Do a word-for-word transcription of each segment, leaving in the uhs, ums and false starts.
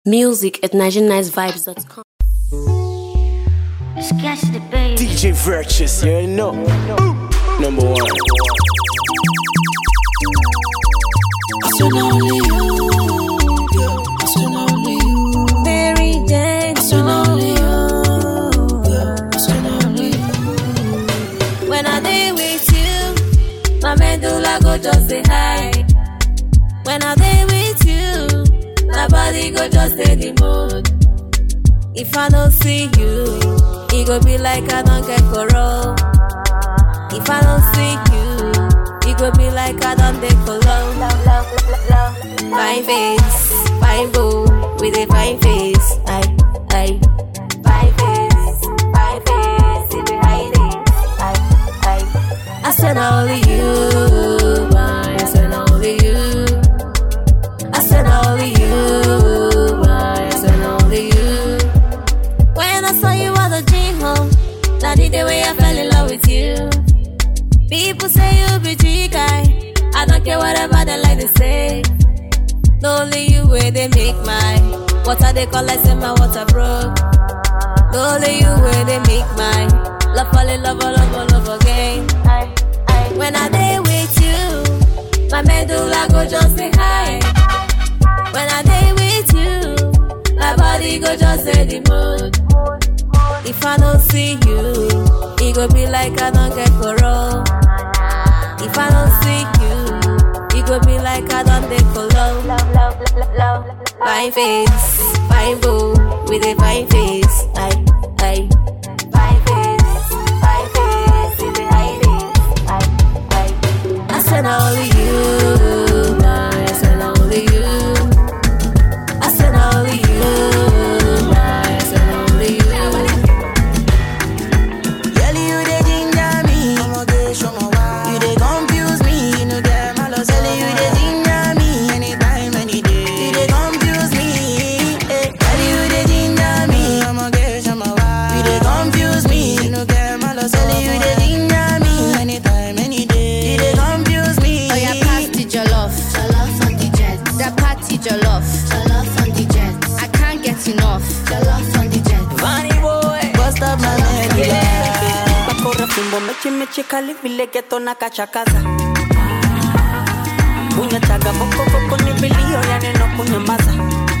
Music at nigerian nice vibes dot com. D J Virtuous, you already know. Number one. I said only you, yeah. I said only you. Very day. I said only you, yeah. I said only you. When I day with you, my medulla go just say hi. When I day with you, my body go just say the mood. If I don't see you, it go be like I don't get corona. If I don't see you, it go be like I don't take cologne. Fine face, fine boo, with a fine face. I, I, fine face, fine face, it be hiding. I, I, I said only you, I said only you. I said only you, I said only you. When I saw you at the gym home, that the day way I fell in love with you. People say you be G guy, I don't care whatever they like to say. No only you where they make mine. Water they call like say my water broke. No only you where they make mine. Love fall in love, love, love, love again. I, I, when I day with you, my medulla go just say hi. When I day with you, my body go just say the mood. If I don't see you, it go be like I don't get corona. If I don't see you, it go be like I don't take cologne. Fine face, fine boo, with a fine face. I, I, fine face, fine face, with a hiding. I, I, I said only you, I said only you. I said only you, I said only you. Girl, you dey ginger me. I'ma get show my why. You dey confuse me. You know get my love. Girl, you dey ginger me. Anytime, any day. You dey confuse me. Eh. Girl, you dey ginger me. I'ma get show my why. You dey confuse me. You know get my love. Girl, you dey ginger me. Anytime, any day. You dey confuse me. Oh yeah, pass the jollof. Jollof on the jet. That party jollof. Jollof on the jet. I can't get enough. Jollof on the jet. Funny boy. Bust up my medulla. Bakora fimbo mechi mechi kali vile geto na kachakaza. Punya chaga boko boko ni bilio ya neno kunyamaza.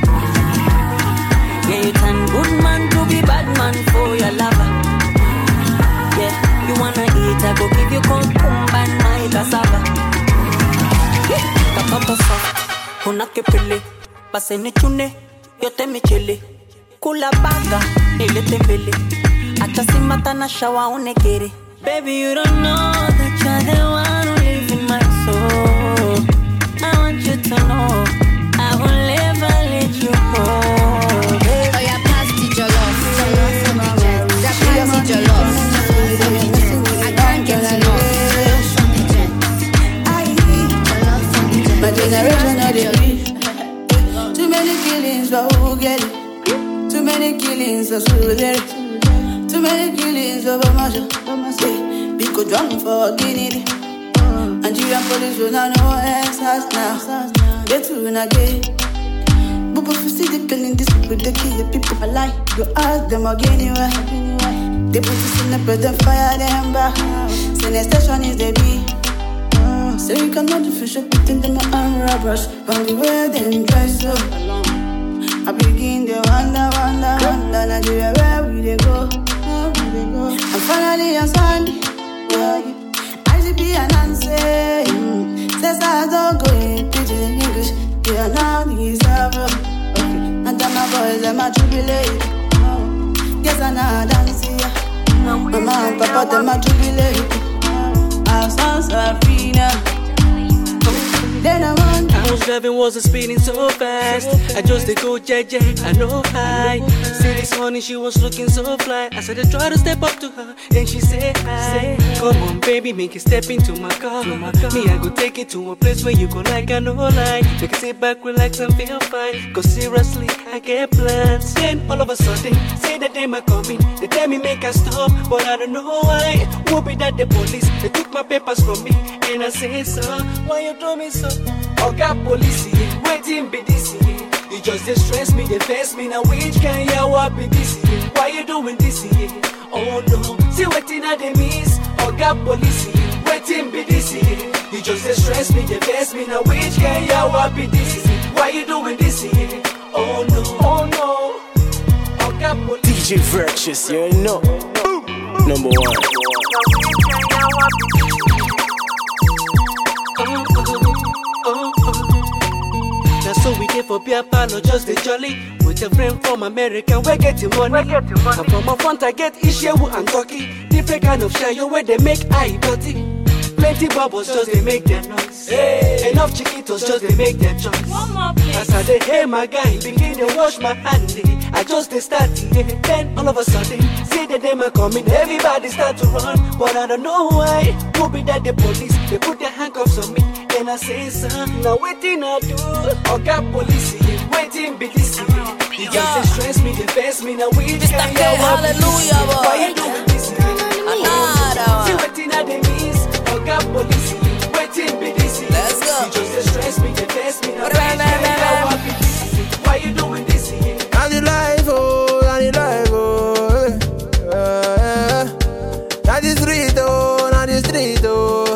Yeah, you turn good man to be bad man for your lover. Yeah, you wanna eat, I go give you cucumber and my cassava. Yeah, kapapa soft, una que pele. Pase ne chune, yo te me chele. Kula baga, ile te pele. Hata si mata na shawa unekere. Baby, you don't know that you're the one who lives in my soul. I want you to know I will never let you go, baby. Oh yeah, pass the jollof. Jollof on the jet. That party jollof. Jollof on the jet. I can't get enough. Jollof on the jet. Jollof on the jet. My generation of the beef. Too many killings, but who get it? Too many killings, but who get it? Too many killings over my show. Because drunk for Guinea. Nigerian police will not know answers now. They too in a gay. But if you see the killing, these people, they kill the people alive. You ask them again anyway. They put us in the bed and fire them back. So the station is the beat. So you cannot do fish up between them and robbers. From the way they dress up, I begin to wonder, wonder, wonder. Nigeria, where will they go? And finally on Sunday, yeah, I should be an answer. Says I don't go in pidgin English. You are now the server. Okay, and then my boys and my jubilate. Yes, I know dance here. Mama and Papa, them my jubilate. Our sons are free now. Then I want. I was driving, wasn't speeding so fast. I just did go J J, I know hi. See this honey, she was looking so fly. I said I try to step up to her, then she said hi. Come on baby, make it step into my car. Me, I go take it to a place where you go like I know lie. Make it sit back, relax and feel fine. Cause seriously, I get plans. Then all of a sudden, say that they might coming. They tell me make I stop, but I don't know why. Whoop it at the police, they took my papers from me. And I say so, why you do me so? Oh God, police, waiting be this. You just they stress me, they face me. Now which can you what be this year? Why you doing this year? Oh no, see waiting at the miss. Or got police here, waiting be this year. You just they stress me, they face me. Now which can you what be this year? Why you doing this year? Oh no, oh no. Or got police. D J Virtuous, you know. Number one. That's so we did for beer palo, just the jolly. With a friend from America, we're getting money. We're getting money. And from my front, I get Ishewu and Turkey. Different kind of shayo where they make eye dirty. Plenty bubbles, just they make them noise. Hey. Enough chiquitos, just they make their choice. One more place. As I say, hey my guy, begin to wash my hand. I just they start, yeah. Then all of a sudden, see the them are coming, everybody start to run. But I don't know why. Who be that the police? They put their handcuffs on me. Then I say, son, now waiting I do. I got police, waiting be this. You just they stress me, they face me. Now we can't get hallelujah, boy. Why you doing this? See waiting at the knees. I got police, waiting be this. Let's go. You just they stress me, they face me. Now we can't get this. Why you doing this? And the life, oh, and the life, oh. Uh, not the street, oh, not the street, oh.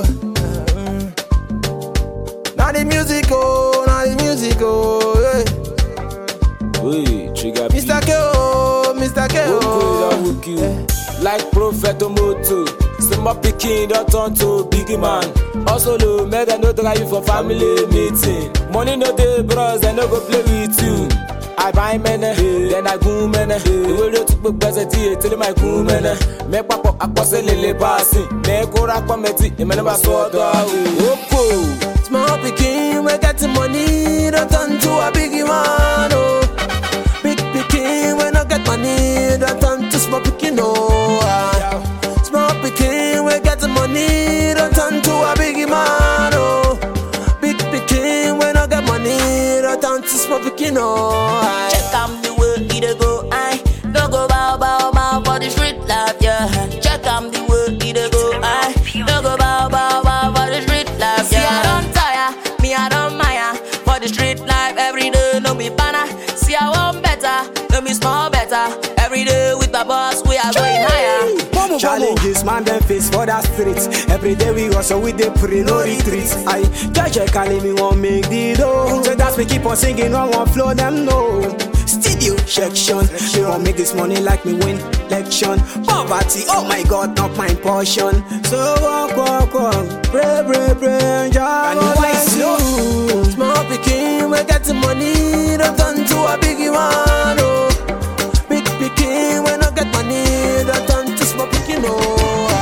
Not the music, oh, not the music, oh, yeah. Oui, trigger Mister K O, Mister K O, yeah. Like Prophet Omoto, say my pikin don't turn to big man. Also, low, make them no drive you for family meeting. Money no day, bros, they no go play with you. I buy mene, then I go mene. The way you took book baseti, tell my go mene. Make papa akose lele passing. Make ora kometi, e mene ba so do awo. Small pikin, we get the money, don't turn to a big man, oh. Big pikin, we no get money, don't turn to small pikin, oh. Ah. Small pikin, we get the money, don't turn to a big man, oh. Big pikin, we no get money, don't turn to small pikin, oh. Ah. Check out the way it go, I don't go bow bow bow for the street life, yeah. Check out the way it go, I don't go bow bow bow for the street life, yeah. See, I don't tire, me I don't mind for the street life every day, no me banner. See, I want better, no me small better. Every day with my boss, we are going higher. Challenges, man, them face for the streets. Every day we hustle with the pre no retreats. I judge calling me won't make the dough. So that's we keep on singing on one floor, them know. Studio section, she won't make this money like me win election. Poverty, oh my God, not my portion. So walk, walk, walk, pray, pray, pray, and you bless you. Small pikin, we get the money, don't turn to a big one, oh. Big pikin, we no get money, don't turn to small pikin, oh.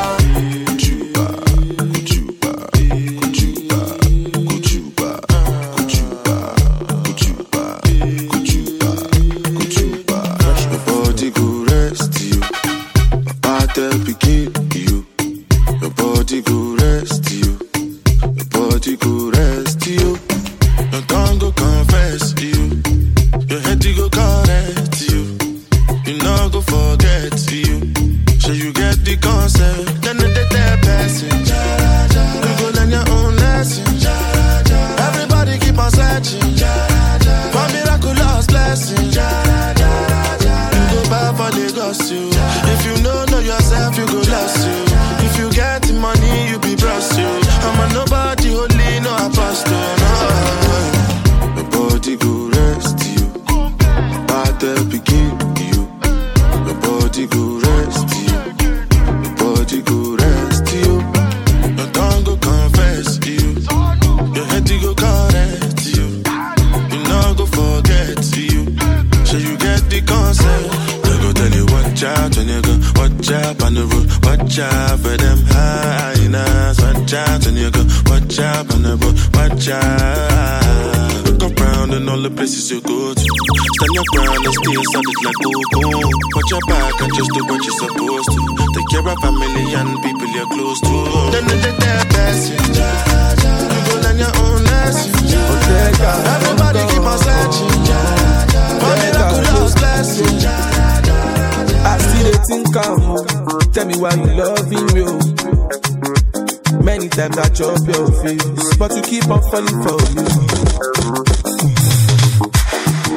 Tell me why you loving me. Many times I chop your face, but you keep on falling for me.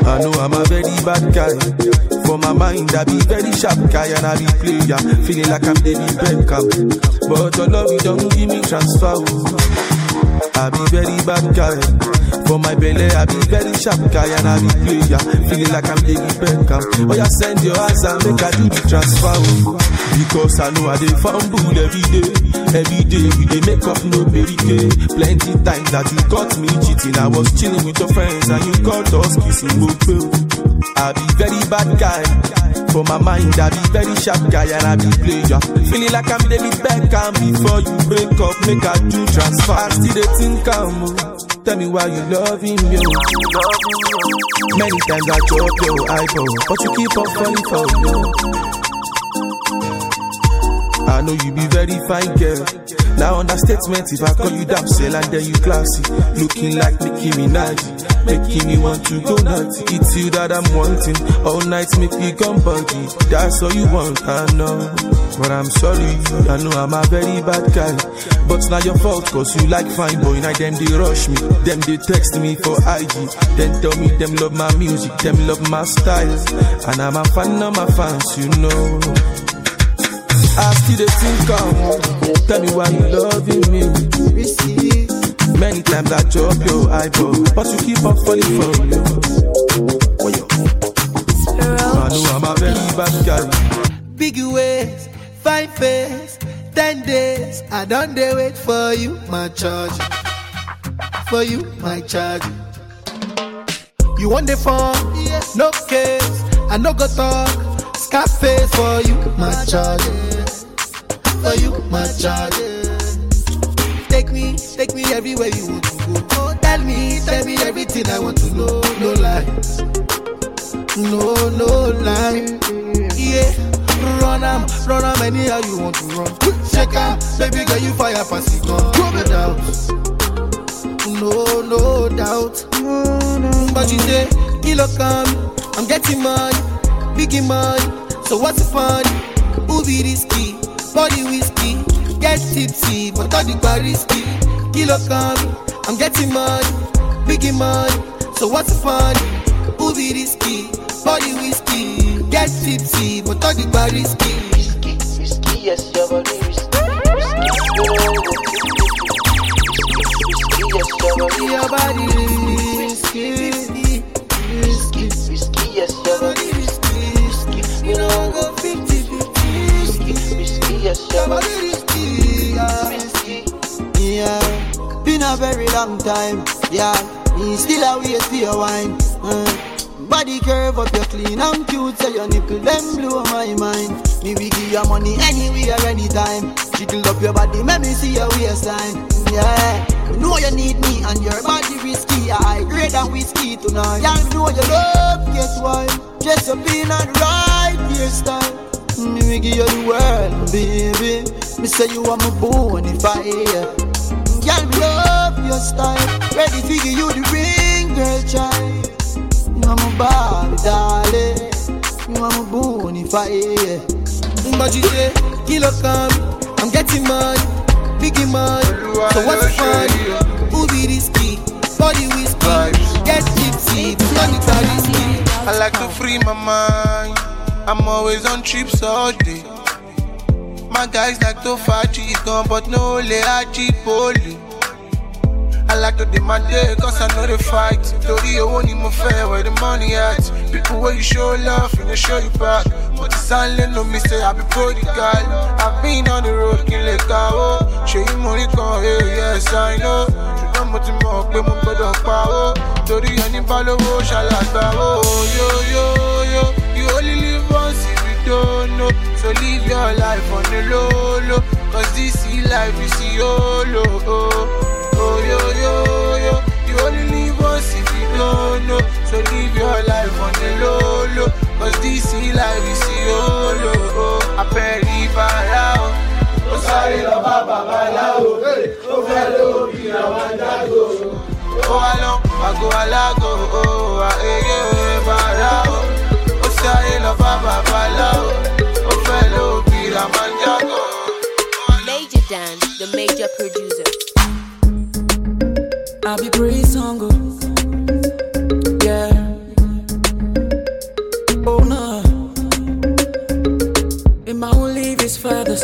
I know I'm a very bad guy. For my mind, I be very sharp guy and I be player. Feeling like I'm David Beckham. But your love, you don't give me transfer. I be very bad guy. For my belly, I be very sharp guy and I be player. Feeling like I'm David Beckham. Oh, yeah, send your ass and make I do the transfer. Because I know I dey fumble every day. Every day we dey make up no baby day. Plenty times that you caught me cheating. I was chilling with your friends and you caught us kissing. I be very bad guy. For my mind, I be very sharp guy and I be player. Feeling like I'm David Beckham. Before you break up, make I do transfer. I still dey think I'm. Tell me why you loving me. Many times I chop your eyeball, but you keep on falling for me. I know you be very fine girl. Now understatement if I call you damsel and then you classy. Looking like Nicki Minaj, making me want to go nuts. It's you that I'm wanting. All night make me come buggy. That's all you want, I know. But I'm sorry, I know I'm a very bad guy. But it's not your fault, cause you like fine boy. Now them they rush me, them they text me for I G. Then tell me them love my music, them love my style. And I'm a fan of my fans, you know. I still dey think of. Tell me why you loving me. Many times I chop your eyeball, but you keep on falling for me. I know I'm a very bad guy. Big ways, fine face, ten days. I don't dey wait for you, my charge. For you, my charge. You want the phone? No case. I no go talk. Scarface for you, my charge. For you, my charge. Take me, take me everywhere you want to go. Oh, tell me, tell me everything I want to know. No lies, no, no lie. Yeah, run am, run am anyhow you want to run. Check out, baby girl, you fire pass it on. No doubt, no, no doubt. But you say, kilo come, I'm getting money, biggie money. So what's the fun? Who be risky? Body whiskey, get tipsy, but all the bar risky. Kilo come, I'm getting money, biggie money. So what's the fun? Who be risky? Body whiskey, get tipsy, but all the bar risky. Risky, risky, yes, your body risky. Risky, your body risky. Risky, risky, risky, yes, your body risky. You know go fifty fifty. Risky, yes, your body risky. Yeah, been a very long time. Yeah, me still a wait for your wine. Uh. Body curve up, you clean and cute, so your nipple them blow my mind. Me we give you money anywhere, anytime. Jiggle up your body, make me see your waistline. Yeah, you know you need me and your body risky. I grade and whiskey tonight. Yeah, you know you love, guess why? Dress up in a right hairstyle. Me we give you the world, baby. Me say you are my bonfire. Girl, me love your style. Ready to give you the ring, girl, child. You are my Barbie, darling. You are my bonfire. But you say, kilo come, I'm getting money, biggie money. So what's the fun? Who be risky? Body whiskey, get tipsy, money car risky. I like to free my mind. I'm always on trips all day. My guys like to fight chicken, but no lay cheap holy. I like to demand it, cause I know they fight. Tori, you won't even fair where the money at. People where you show love, and they show you back. But the silent no me say I be prodigal. I've been on the road, can't let go. Show you money come here, yes I know. You don't want to more, but I'm better power. Tori, any follow, shall I go? Yo, yo, yo, you only live once if you don't know. So live your life on the low, low. Cause this is life, you see, oh, low, oh. Oh, yo, yo, yo, you only live once if you don't know. So live your life on the low, low. Cause this is life, you see, oh, low, oh. I pay the barao. Oh, sorry, no, Baba, Balao. Oh, hello, Pira, Wandago. Oh, along, I go, Alago. Oh, I hey, barao. Oh, sorry, no, Baba, Balao. Oh, hello, Pira, Wandago. Major Dan, the major producer. I be praise song, yeah.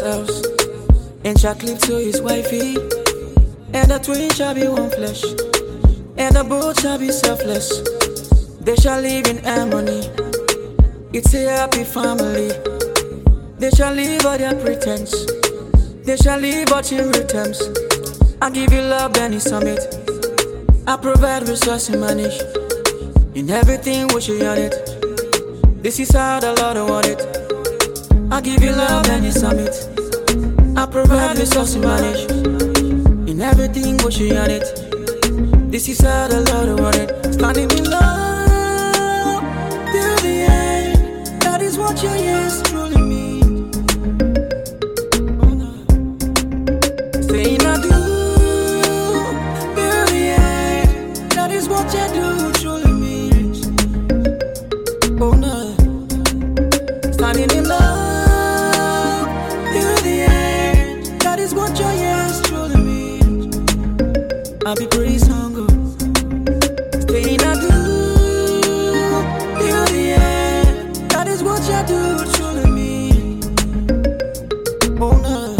house, and shall cleave to his wifey, and the twin shall be one flesh, and the both shall be selfless. They shall live in harmony. It's a happy family. They shall leave all their pretense. They shall leave but in returns. I give you love and you summit. I provide resource and manage. In everything we should on it. This is how the Lord want it. I give you love and you summit. I provide resource and manage. In everything we should on it. This is how the Lord want it. Standing in love till the end. That is what your yes truly means. Saying I do till the end. That is what you do truly means. Oh no. Standing in love till the end. That is what your yes truly means. I'll be pretty song. Saying I do till the end. That is what you do truly means. Oh no.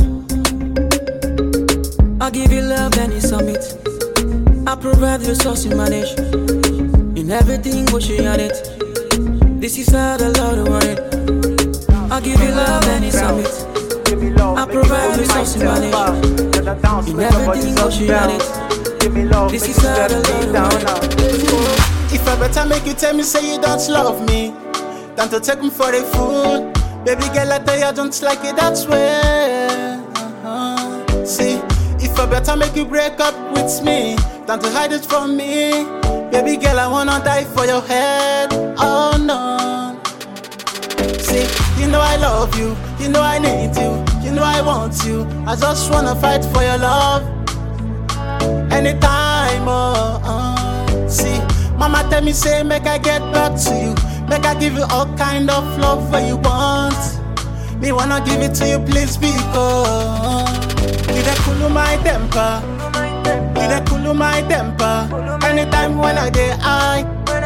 I give you love and you summit. I provide resource you manage. In everything we should on it. This is how the Lord want it. I give you love and you summit. I provide resource you manage. In everything we should on it. This is how the Lord want it. If I better make you tell me say you don't love me than to take me for a fool. Baby girl, I tell you I don't like it that way. Uh-huh. See, if I better make you break up with me than to hide it from me. Baby girl, I wanna die for your head. Oh no. See, you know I love you, you know I need you, you know I want you. I just wanna fight for your love anytime. Oh, uh. See, mama tell me say make I get back to you, make I give you all kind of love where you want. Me wanna give it to you, please, because you dey cool my temper. You dey cool my temper. Anytime when I dey high,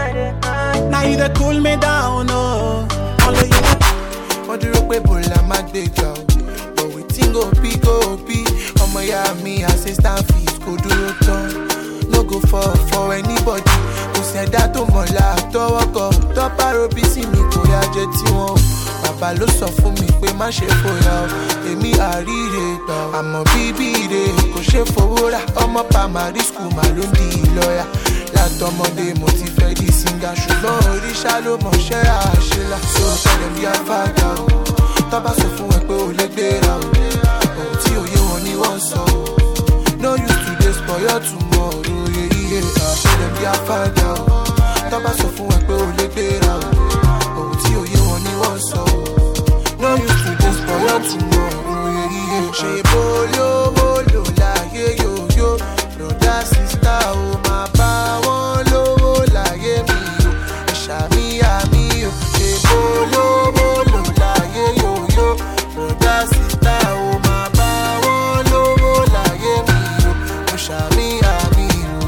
now you dey cool me down. Oh, only you. What do you pay for la magdeja? But we think go be go be. Omo ya me assistant fees go do your turn. No go for for anybody. Who said that to mola to walk up. To paro bisi mi ko ya je ti won. Bàbá ló sọ fún mi pé má ṣe fòyà o, èmi àríre gbà o. Àmọ́ bíbí rè kò ṣe fowó rà, ọmọ primary school mà ló ń di lọ́yà. Látọmọdé mo ti fẹ́ di singer, ṣùgbọ́n oríṣà ló mọ̀ṣẹ́ àṣelà. So tẹ̀lé bí afáàdà o, tọ́ba sọ fún ẹ pé ò lè gbéra o. Ohun tí òye wọn ni wọ́n sọ o. No use today spoil your tomorrow, yeah, yeah. Tẹ̀lé bí afáàdà o, tọ́ba sọ fún ẹ pé ò lè gbéra o. Ohun tí òye wọn ni wọ́n sọ o. No use today spoil your tomorrow, yeah, yeah. Ṣé bólú bólú láyé yóyó, broda sista o máa bá wọn lówó láyé mi o. Ẹ̀ṣà mi àmì o. Ṣé bólú bólú láyé yóyó, broda sista o máa bá wọn lówó láyé mi o. Ẹ̀ṣà mi àmì o.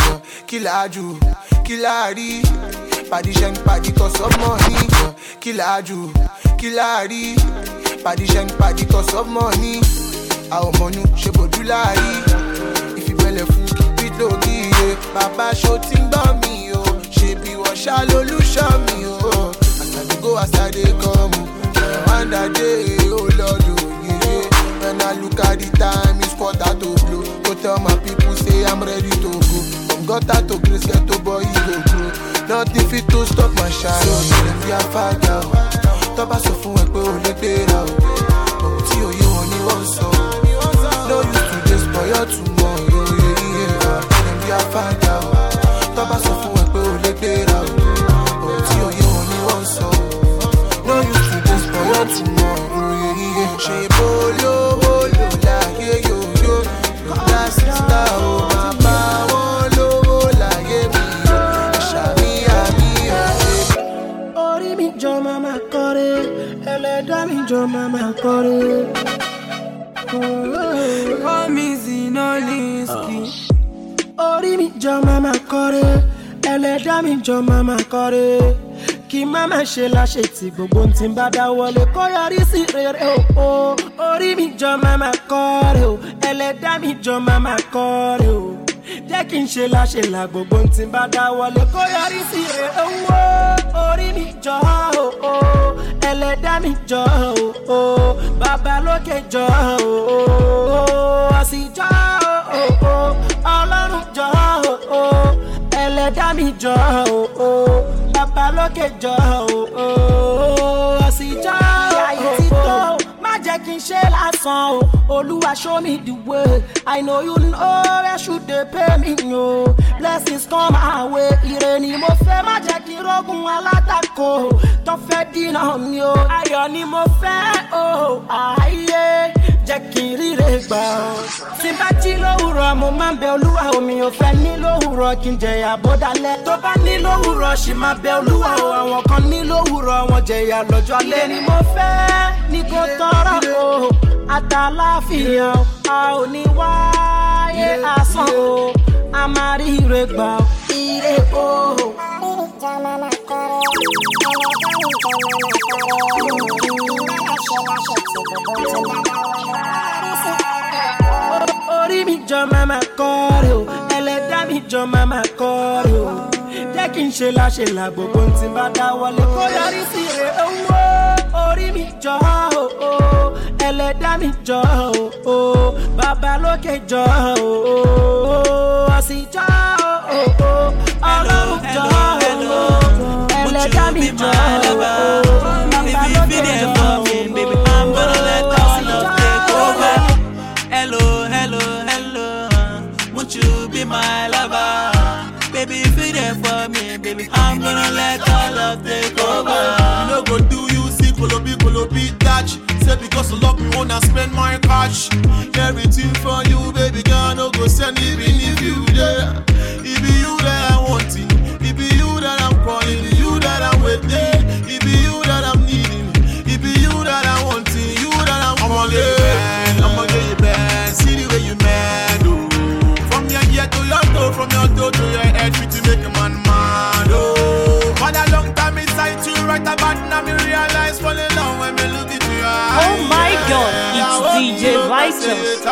Kí la jù, kí la rí, pàdé ṣe ń pàdé cause of money. Kí la jù, kí la rí, pàdé ṣe ń pàdé cause of money. Àwọn ọmọnú ṣe bòjú láàrí, ìfìbẹ̀lẹ̀ fún kíkí lórí iye. Bàbá ṣó ti ń gbọ́ mi o, ṣe bí wọ́n ṣá lólúṣọ́ mi o. Àtàdé go àtàdé come o, wonder day o lọ́dọ̀ yeye. When I look at the time, it's quarter to blow. Go tell my people say I'm ready to go. From gutter to grace, get to boy, he go grow. Nothing fit to stop my shine. So tell me I'm father o, tọ́ba sọ fún ẹ pé o lè gbéra o. Ohun tí òye wọn ni wọ́n sọ o. No use today spoil your tomorrow, yeah, yeah. Tell me I'm father o, tọ́ba sọ fún ẹ pé o lè gbéra o. Ohun tí òye wọn ni wọ́n sọ o. No use today spoil your tomorrow, yeah, yeah. Ṣé bólú bólú láyé yóyó, broda sista o máa bá wọn lówó láyé mi o. Ẹ̀ṣà mi àmì ọ̀rẹ́. Orí mi jọ mama kọ́rẹ́, ẹlẹ́dá mi jọ mama kọ́rẹ́. Promise no liski. Orí mi jọ mama kọ́rẹ́, ẹlẹ́dá mi jọ mama kọ́rẹ́. kí má má ṣe láṣẹ tí gbogbo tí ń bá dáwọ́lé kó yọrí sí rere o. Orí mi jọ má má kọ́re o, ẹlẹ́dàá mi jọ má má kọ́re o. Jẹ́ kí n ṣe láṣẹ là gbogbo tí ń bá dáwọ́lé kó yọrí sí rere o. Orí mi jọ o, ẹlẹ́dàá mi jọ o, bàbá lókè jọ o, ọ̀sìn jọ o, ọlọ́run jọ o, ẹlẹ́dàá mi jọ o, bàbá lókè jọ o, ọ̀sìn jọ o. Má jẹ́ kí n ṣe lásán o, Olúwa show me the way. I know you know where should they pay me o. Blessings come my way, ire ni mo fẹ́, má jẹ́ kí n rógun alátakò tó fẹ́ dínà mi o. Ayọ̀ ni mo fẹ́ o, ayé jẹ́ kí n ríre gbà o. Tí n bá jí lówùrọ̀ mo máa ń bẹ Olúwa o, mi ò fẹ́ ní lówùrọ̀ kí n jẹ̀yà bó dalẹ̀. Tó bá ní lówùrọ̀ ṣì máa bẹ Olúwa o, àwọn kan ní lówùrọ̀ wọn jẹ̀yà lọ́jọ́ alẹ́. Ni mo fẹ́ ní kò tọrọ o, àtàláfíà a ò ní wáyé asán o, a máa rí ire gbà o, ire o. Orí mi jọ má má kọ́re o, ẹlẹ́dàá mi jọ má má kọ́re o. Jẹ́ kí n ṣe láṣẹ là gbogbo tí n bá dáwọ́lé kó yọrí sí ire owó. Orí mi jọ o, ẹlẹ́dàá mi jọ o, bàbá lókè jọ o, ọ̀sìn jọ o, ọlọ́run jọ o, ẹlẹ́dàá mi jọ o, bàbá lókè jọ o. Baby, I'm gonna let all love take over. Hello, hello, hello. Won't you be my lover? Baby, if you're there for me, baby, I'm gonna let all love take over. You know go do you see Kolobi Kolobi touch. Say because you love me wanna spend my cash. Everything for you, baby girl, no go send even if you there. It be you that I want it. It be you that I'm calling. It be you that I'm waiting. It be you that I'm needing. It be you that I want it. You that I'm calling. I'ma get you back. See the way you mad, oh. From your ear to your toe, from your toe to your head, we to make a man mad, oh. For a long time inside you right about now me realize fall in love when me look into your eyes. Oh my God, it's D J Righteous.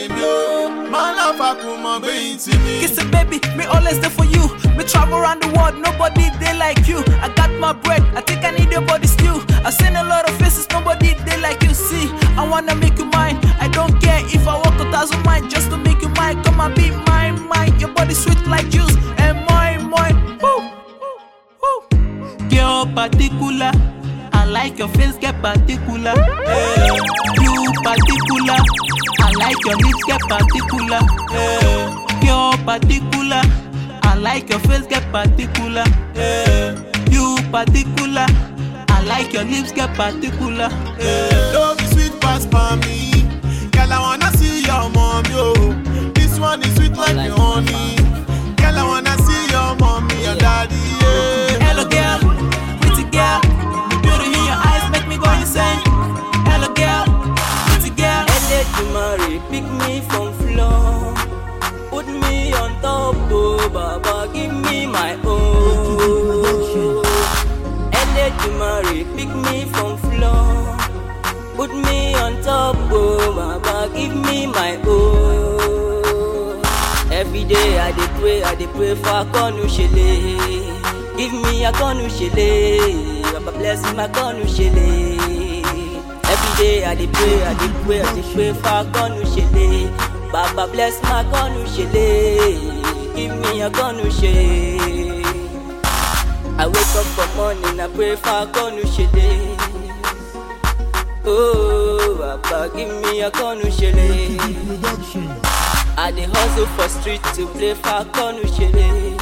Kissing baby, me always there for you. Me travel around the world, nobody they like you. I got my bread, I think I need your body still. I've seen a lot of faces, nobody they like you. See, I wanna make you mine. I don't care if I walk a thousand miles just to make you mine. Come and be mine, mine. Your body sweet like juice, and mine, mine. Woo, woo. Girl, particular. I like your face, get particular. Hey, you particular. I like your lips, get particular. Hey, you're particular. I like your face, get particular. Hey, you particular. I like your lips, get particular. Hey, love is sweet past for me. Girl, I wanna see your mom, yo. This one is sweet like the honey. Girl, I wanna see your mommy, your daddy, yeah. Hello, girl, pretty girl. Beauty in your eyes make me go insane. Hello, girl, pretty girl. Eledumare, pick me from floor. Put me on top, oh, Baba, give me my own. Eledumare, pick me from floor. Put me on top, oh, Baba, give me my own. Every day I dey pray, I dey pray for Akonu Shele. Give me Akonu Shele, Baba bless my Akonu Shele. Every day I dey pray, I dey pray, I dey pray for Akonu Shele. Baba bless my Akonu Shele. Give me Akonu Shele. I wake up for morning, I pray for Akonu Shele. Oh, Baba give me Akonu Shele. I dey hustle for street to play for Akonu Shele.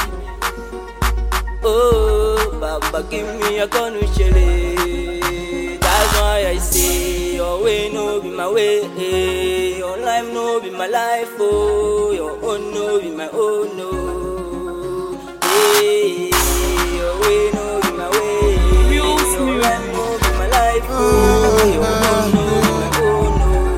Oh, Baba give me Akonu Shele. That's why I say your way no be my way, your life no be my life, oh, your own no be my own, no. Hey, your way no be my way, your life no be my life, oh, your own no be my own,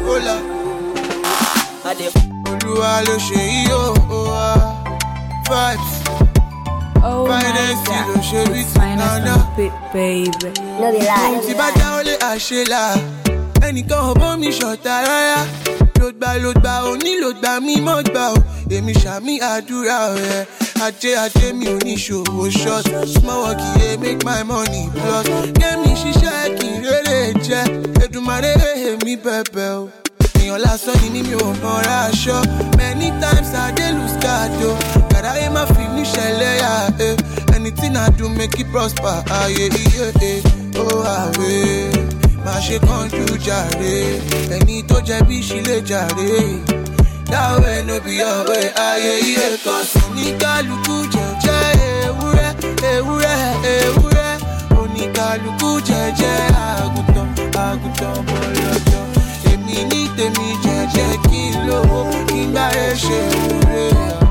no. I dey Olúwa ló ṣe yí o, vibes. Oh my God, it's finest on pit baby. No be lie. Tí bá já olè àṣelà, ẹnìkan ò bọ́ mi ṣọ̀tá rárá. Lògbà lògbà òní lògbà mi mọ́ gbà ó. Èmi ṣàmì àdúrà rẹ̀. Ajé ajé mi ò ní ṣòwò short. Small work yẹ make my money plus. Kémi ṣiṣẹ́ kí n rere jẹ. Èdùmàrè èmi bẹ̀bẹ̀ o. Èèyàn lásán ni mímí ò mọ̀ra aṣọ. Many times I dey lose guard o. Kàdáyé má fi mí ṣẹlẹ̀ yà ẹ́. Anything I do make it prosper. Ayé iye ẹ̀ ó àwẹ̀. Má ṣe kánjú jàre. Ẹni tó jẹ bí ṣì lè jàre. That way no be your way. Ayé iye kan sùn ní kálukú jẹ́jẹ́. Ewúrẹ́, ewúrẹ́, ewúrẹ́. Oníkálukú jẹ́jẹ́. Àgùntàn, àgùntàn bọ̀lọ́jọ́. Èmi ní tèmi jẹ́jẹ́ kí n lówó. Kí n gbá ẹ ṣe òwúrẹ́.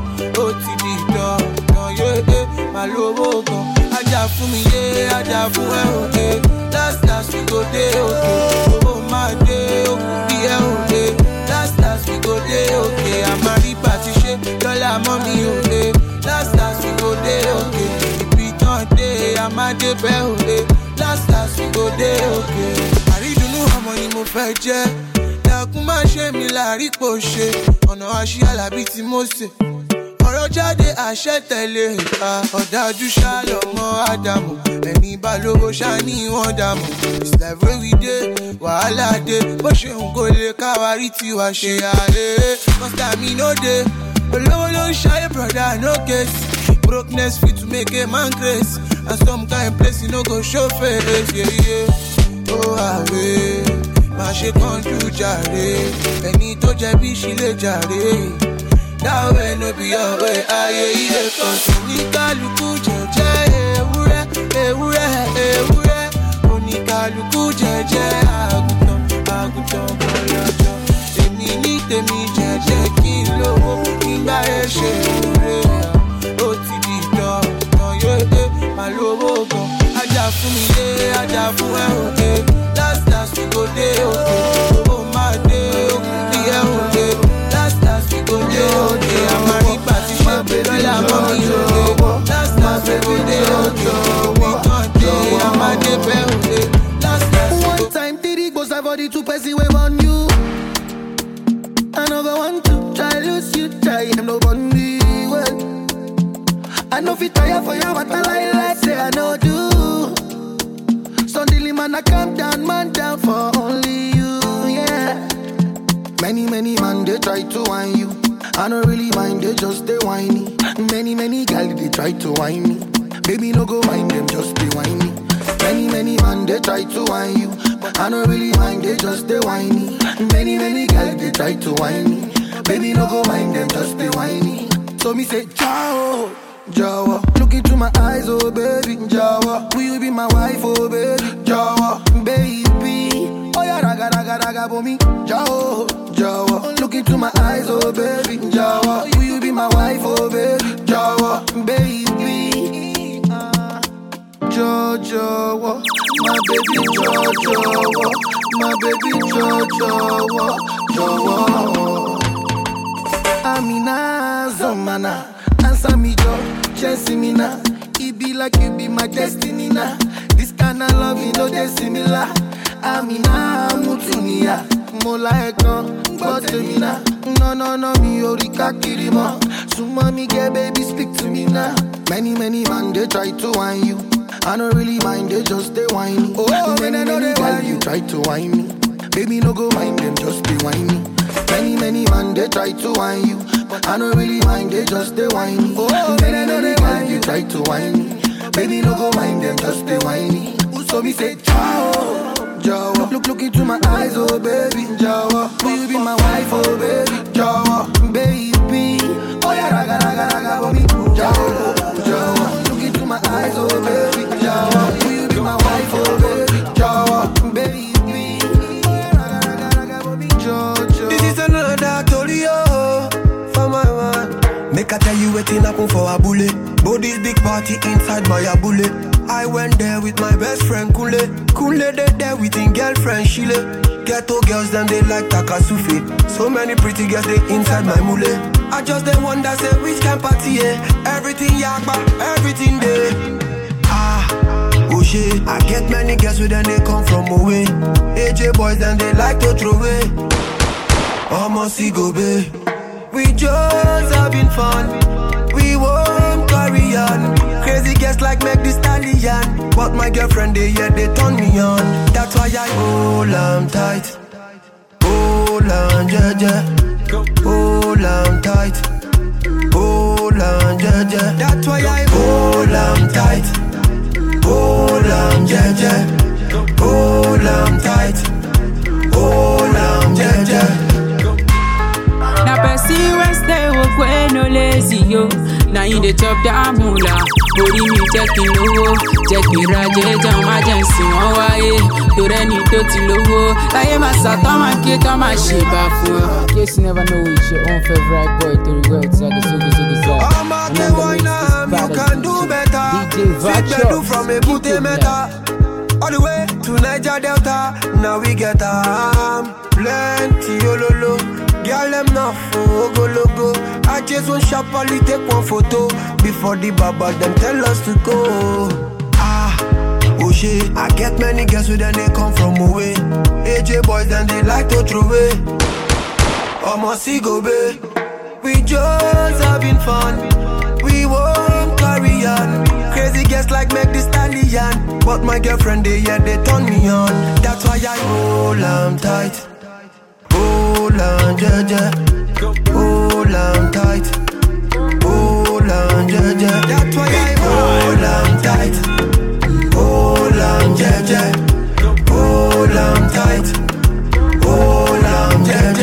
Ó ti di dandan yé é. Màá lówó gan. Ajá fún mi yé, ajá fún ẹ òde. Last last we go dey okay. Owó máa dé, okùn bí ẹ òde. Last last we go dey okay. Àmàrí bàtí ṣe dọ́là mọ́ mi òde. Last last we go dey okay. Ìbí tán dé, àmàdé bẹ́ òde. Last last we go dey okay. Àrídùnnú ọmọ ni mo fẹ́ jẹ́. Ẹkún má ṣe mi láàrí pò ṣe. Ọ̀nà àṣì àlàbí tí mo ṣe. Ọ̀rọ̀ jáde àṣẹ tẹ̀lé. Ọ̀dájú ṣá lọ́mọ Ádámù. Ẹni bá lówó ṣá ní wọ́n dàmú. It's like where we dey, wàhálà dé. Bó ṣe ń kó lè káwárí tiwa ṣe àlè. Cause time no dey. Olówó ló ń ṣayé brother no case. Brokenness fit to make a man grace. And some kind place you no go show face. Yeah, yeah. Oh, àwẹ̀. Má ṣe kánjú jàre. Ẹni tó jẹ bí ṣì lè jàre. That way no be your way. Ayé ilé kan sùn ní kálukú jẹ́jẹ́. Ewúrẹ́, ewúrẹ́, ewúrẹ́. Oníkálukú jẹ́jẹ́. Àgùntàn, àgùntàn bọ̀lọ́jọ́. Èmi ní tèmi jẹ́jẹ́ kí n lówó. Kí n gbá ẹ ṣe òwúrẹ́. Ó ti di dandan yé é. Màá lówó gan. Ajá fún mi yé, ajá fún ẹ òde. Last last we go dey okay. Owó máa dé, okùn bí ẹ òde. Last last we go dey okay. Àmàrí bàtí ṣe dọ́là mọ́ mi òde. Last last we go dey okay. We gon' dey, àmàdé bẹ́ òde. Last last we go. One time three goes for the two person we on you. Another one to try lose you, try him no body well. I know fit tire for you, but I like like say I know do. Suddenly man I calm down, man down for only you, yeah. Many many man they try to whine you. I don't really mind, they just they whiny. Many many girls they try to whine me. Baby no go mind them, just be whiny. Many many man they try to whine you. I don't really mind, they just they whiny. Many many girls they try to whine me. Baby no go mind them, just be whiny. So me say ciao. Jawa, look into my eyes, oh baby, Jawa. Will you be my wife, oh baby, Jawa, baby. Oh yeah, raga raga raga for me, Jawa, Jawa. Look into my eyes, oh baby, Jawa. Will you be my wife, oh baby, Jawa, baby. Jawa, my baby, Jawa, my baby, Jawa, Jawa. Amina, Zomana. Answer me, Joe, chasing me now. It be like you be my destiny now. This kind of love, you know, they're similar. Amina, Mutunia, Mola Ekon, but to me now. No, no, no, me, Orika Kirima. So, mommy, get baby, speak to me now. Many, many man, they try to whine you. I don't really mind, they just they whiny. Oh, many, many girls, you try to whine me. Baby, no go mind them, just be whiny. Many, many man, they try to whine you. I don't really mind, they just they whiny. Oh, many, many girls, you try to whine me. Baby, no go mind them, just they whiny. So me say, ciao, Jawa. Look, look into my eyes, oh baby, Jawa. Will you be my wife, oh baby, Jawa, baby. Oh yeah, raga, raga, raga, for me, Jawa, Jawa. Look into my eyes, oh baby, Jawa. Will you be my wife, oh baby, Jawa, baby. This is another story, oh, for my man. Make I tell you waiting happen for a bullet. Body's big party inside my abule. I went there with my best friend Kule. Kule they there with his girlfriend Shile. Ghetto girls them they like Takasufi. So many pretty girls they inside my mule. I just they wonder say which can party, yeah. Everything yakba, everything there. Ah, oh shit, I get many girls with them they come from away. A J boys and they like to throw away. Almost go babe. We just having fun. We won't carry on. Crazy guests like make the stallion. But my girlfriend they yeah they turn me on. That's why I hold on tight. Hold on, yeah, yeah. Hold on tight. Hold on, yeah, yeah. That's why I hold on tight. Hold on, yeah, yeah. Hold on tight. Hold on, yeah, yeah. Now Percy West they will go no lazy yo. Now in the top da mula. Body me checking low. Check me raje jam emergency one way. To reni to ti low. Like my satan man ke to my shiba for. In case you never know it's your own favorite boy to the world. So go so go so go so. I'm at the wine now. You can do better. D J Vacho from a booty meta. All the way to Niger Delta. Now we get um plenty ololo. Girl, them not for go logo. I just want sharply take one photo before the baba them tell us to go. Ah, oh shit, I get many girls with them they come from away. A J boys and they like to throw away. Almost go babe. We just having fun. We won't carry on. Crazy guests like make the stallion. But my girlfriend they yeah they turn me on. That's why I hold on tight. Hold on, yeah, yeah. Hold on tight. Hold on, yeah, yeah. That's why I hold on tight. Hold on, yeah, yeah. Hold on tight. Hold on, yeah,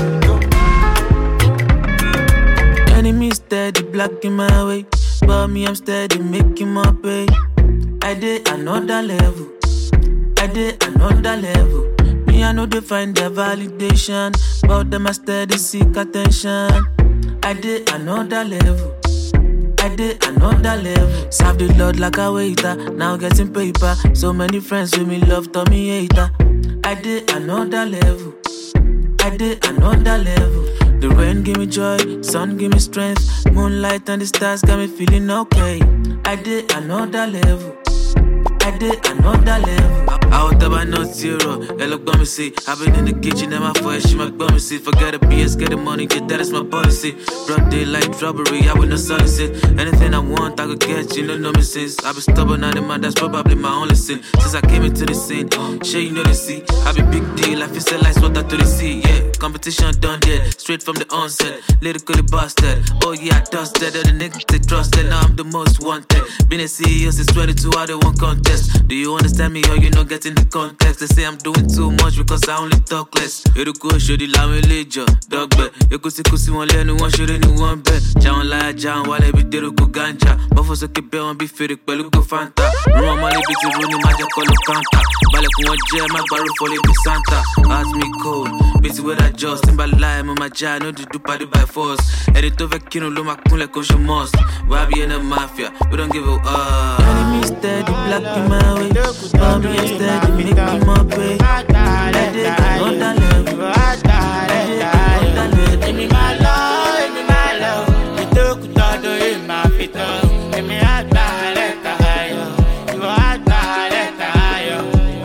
yeah. Enemy steady blocking my way, but me I'm steady making my pay. I did another level. I did another level. I know they find their validation, but them I steady seek attention. I did another level. I did another level. Serve the Lord like a waiter, now getting paper. So many friends with me love Tommy hater. I did another level. I did another level. The rain give me joy, sun give me strength. Moonlight and the stars got me feeling okay. I did another level. I did another level. Out of my not zero. They look me see. I've been in the kitchen and my voice, she might me see. Forget the B S, get the money, get that is my policy. Broad daylight robbery, I would not solicit. Anything I want, I could get, you don't know me since. I've been stubborn on the man, that's probably my only sin. Since I came into the scene, sure you know the sea. I be big deal, I feel so like water to the sea. Yeah, competition done dead, straight from the onset. Lyrically busted, oh yeah, I dusted. The niggas they trusted, now I'm the most wanted. Been a C E O since twenty-two, I don't want contest. Do you understand me or you not getting the context? They say I'm doing too much because I only talk less. You go show the lamb leisure, dog bet. You could see kusi one learn one should anyone bet. John like John while every day go ganja. But for so keep on be fair, but look go fanta. Run my baby to run in my call counter. Balak one jam, my barrel for the Santa. Ask me cold, busy with that just in my life, my jam, no do party by force. Edit over kino, lo makun like Ocean Moss. Why be in a mafia? We don't give a uh. Enemy steady blocking my way. Mommy instead make me my pay. I did another level. I did another level. Give me my love, give me my love. You took all the in my feet. Give me a let higher. You are let higher.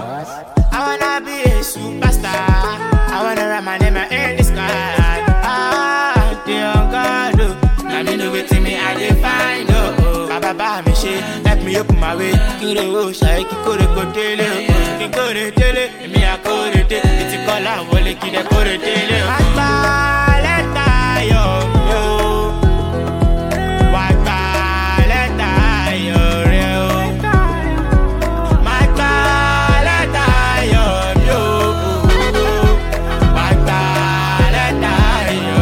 I wanna be a superstar. I wanna write my name in the sky. Ah, dear God, I mean the way to me I define. Oh, Baba, Baba, me shit. Me up my way, kure o shai ki kore ko tele, ki kore tele, me a kore tele, iti kola wole ki de kore tele. Wagba leta yo yo, wagba leta yo yo, wagba leta yo yo, wagba leta yo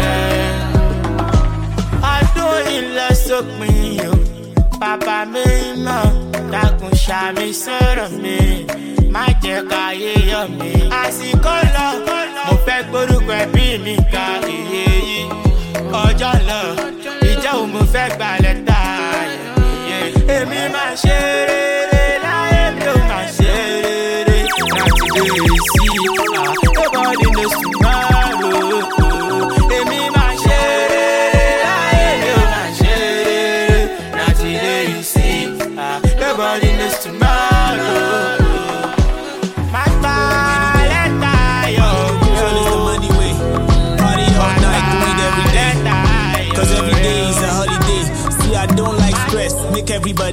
yo. I do it less of me yo. Papa mi mọ̀, dákun ṣàmì sọ̀rọ̀ mi, má jẹ́ káyé yọ̀ mí. Àsìkò lọ, mo fẹ́ gbórúkọ ẹbí mi ka iye yìí. Ọjọ́ lọ, ìjọ wo mo fẹ́ gbà lẹ́tà yẹn. Èmi máa ṣe rere láyé mi ò máa ṣe rere. Láti lè sí nobody knows tomorrow. Èmi máa ṣe rere láyé mi ò máa ṣe rere. Nobody knows tomorrow.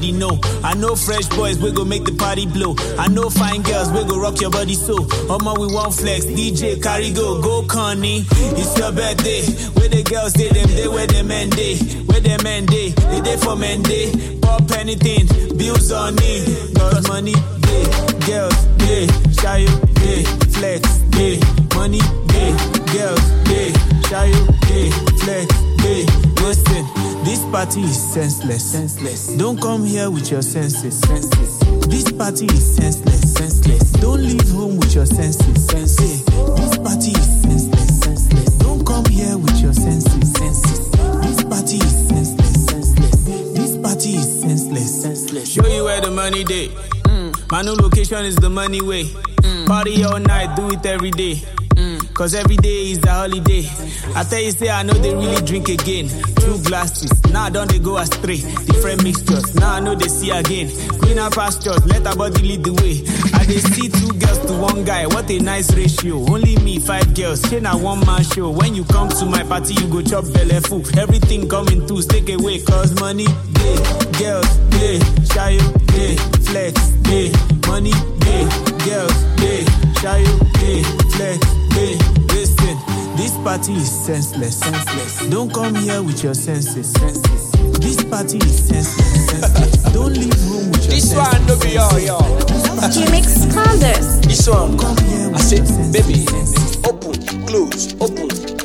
everybody know. I know fresh boys, we go make the party blow. I know fine girls, we go rock your body so. Omo, we want flex, D J, carry go, go Connie. It's your birthday, where the girls day, them day, where the men day. Where the men day, they day for men day. Pop anything, bills on me. Cause money day, girls day, shy day, flex day. Money day, girls day, shy day, flex day. Listen, this party is senseless, senseless. Don't come here with your senses, senses. This party is senseless, senseless. Don't leave home with your senses, senses. This party is senseless, senseless. Don't come here with your senses, senses. This party is senseless, senseless. This party is senseless, senseless. Show you where the money day. Mm. My new location is the money way. Mm. Party all night, do it every day. Mm. Cause every day is the holiday. I tell you, say I know they really drink again. Two glasses, now don't they go astray. Different mixtures, now I know they see again. Greener pastures, let our body lead the way. I they see two girls to one guy, what a nice ratio. Only me, five girls, chain a one man show. When you come to my party, you go chop belly full. Everything coming to take away, cause money, day, girls, day, shy, day, flex, day, money, day, girls, day, shy, day, flex, day. Listen, this party is senseless, senseless. Don't come here with your senses, senses. This party is senseless, senseless. Don't leave home with your this senses. This one no be all, y'all. G-Mix Condos. This one, I said, baby, open, close, open,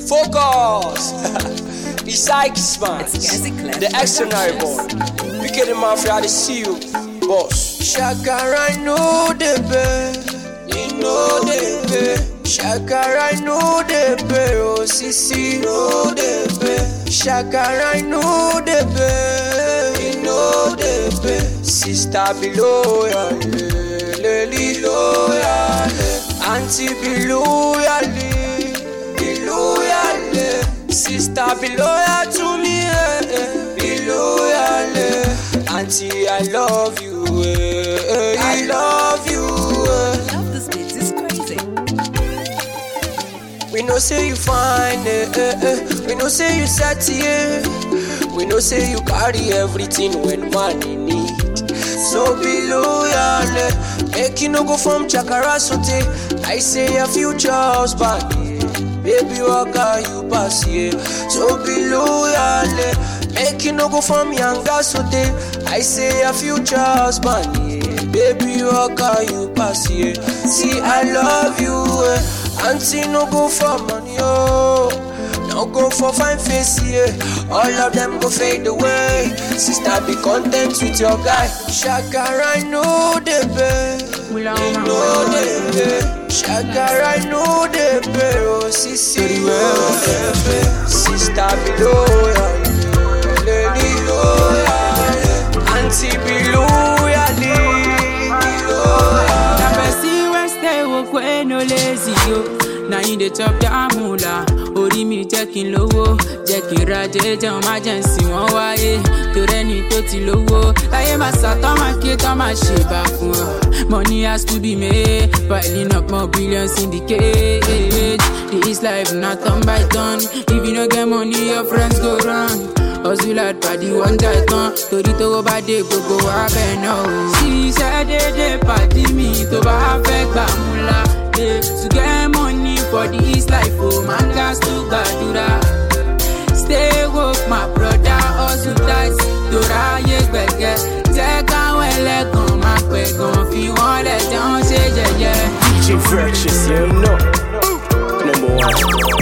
focus. The psych man, the extraordinary boy. We get him out for the see you, boss. Shakara know the best. You know the best. Shakara know the best. Oh, Sisi know the best. Shakara know the best. You know the best. Sister below ya, lady loyal. Auntie below ya, below ya. Sister below ya to me, below ya. Auntie, I love you. I love you. Love this beat is crazy. We know say you fine, eh, eh, eh. We know say you sexy, eh. We know say you carry everything when money need. So be loyal, eh. Make you no go from Chakara Sote. I say a future husband, yeah. Baby, what are you pass, yeah. So be loyal, eh. Make you no go from Yanga Sote. I say a future husband, yeah. Baby, what are you pass, yeah. See, I love you, eh. Auntie no go for money, oh. No go for fine face, yeah. All of them go fade away. Sister, be content with your guy. Shakara, know the best. You know the best. Shakara, know the best. Oh, Sisi, know the best. Sister, be loyal. Lady loyal. Auntie, be loyal. Be loyal. Never see where stay work when no lazy, yo. Now in the top the amula. Ori mi jẹ́ kí n lówó, jẹ́ kí n ra jẹjẹun má jẹ́ ń sìn wọ́n wáyé. Torí ẹni tó ti lówó, láyé máa sàtọ́ máa ké tán máa ṣe bá fún ọ. Money has to be made, piling up more billions in the cage. This life not turn by turn. If you no get money, your friends go run. Hustle hard, party one time tán. Torí tó bá dé gbogbo wa bẹ́ẹ̀ náà o. Ṣiṣẹ́ déédéé pàdé mi tó bá fẹ́ gbà múlá. To get money for this life, oh man, got to badura. Stay woke, my brother, hustle tight. Dora ye gbege, take away leg on my quick on. If you want it, don't say yeah yeah. D J Virtuous, you know, number one.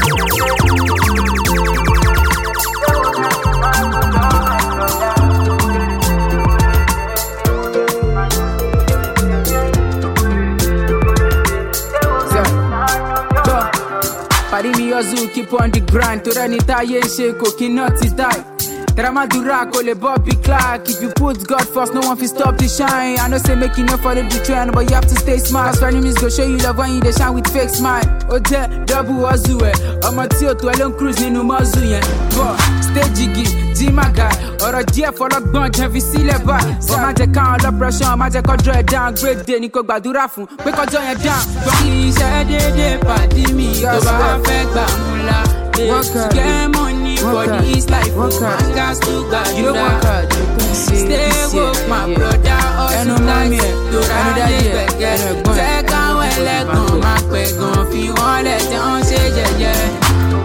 Pari mi hustle, keep on the grind. To run it, I ain't shake, cooking not to die. Dramadura, call it Bobby Clark. If you put God first, no one can stop the shine. I know say make enough for the trend, but you have to stay smart. Cause enemies go show you love when you they shine with fake smile. Oh, there, double hustle, eh. I'm a teal to a long cruise, ninu mazu, yeah. Go, stay jiggy, G my guy. Or a dear for a bunch, have you seen it back? So magic count the pressure, magic or draw it down. Great day, Nico Badurafu, quick or join it down. He said, they party me, so I fake Bamula. To get money for this life, man got to God. You don't work hard, Stay woke, my brother. Also like to ride the back. Check out when let go, my peg on. If you want let down, say yeah, yeah.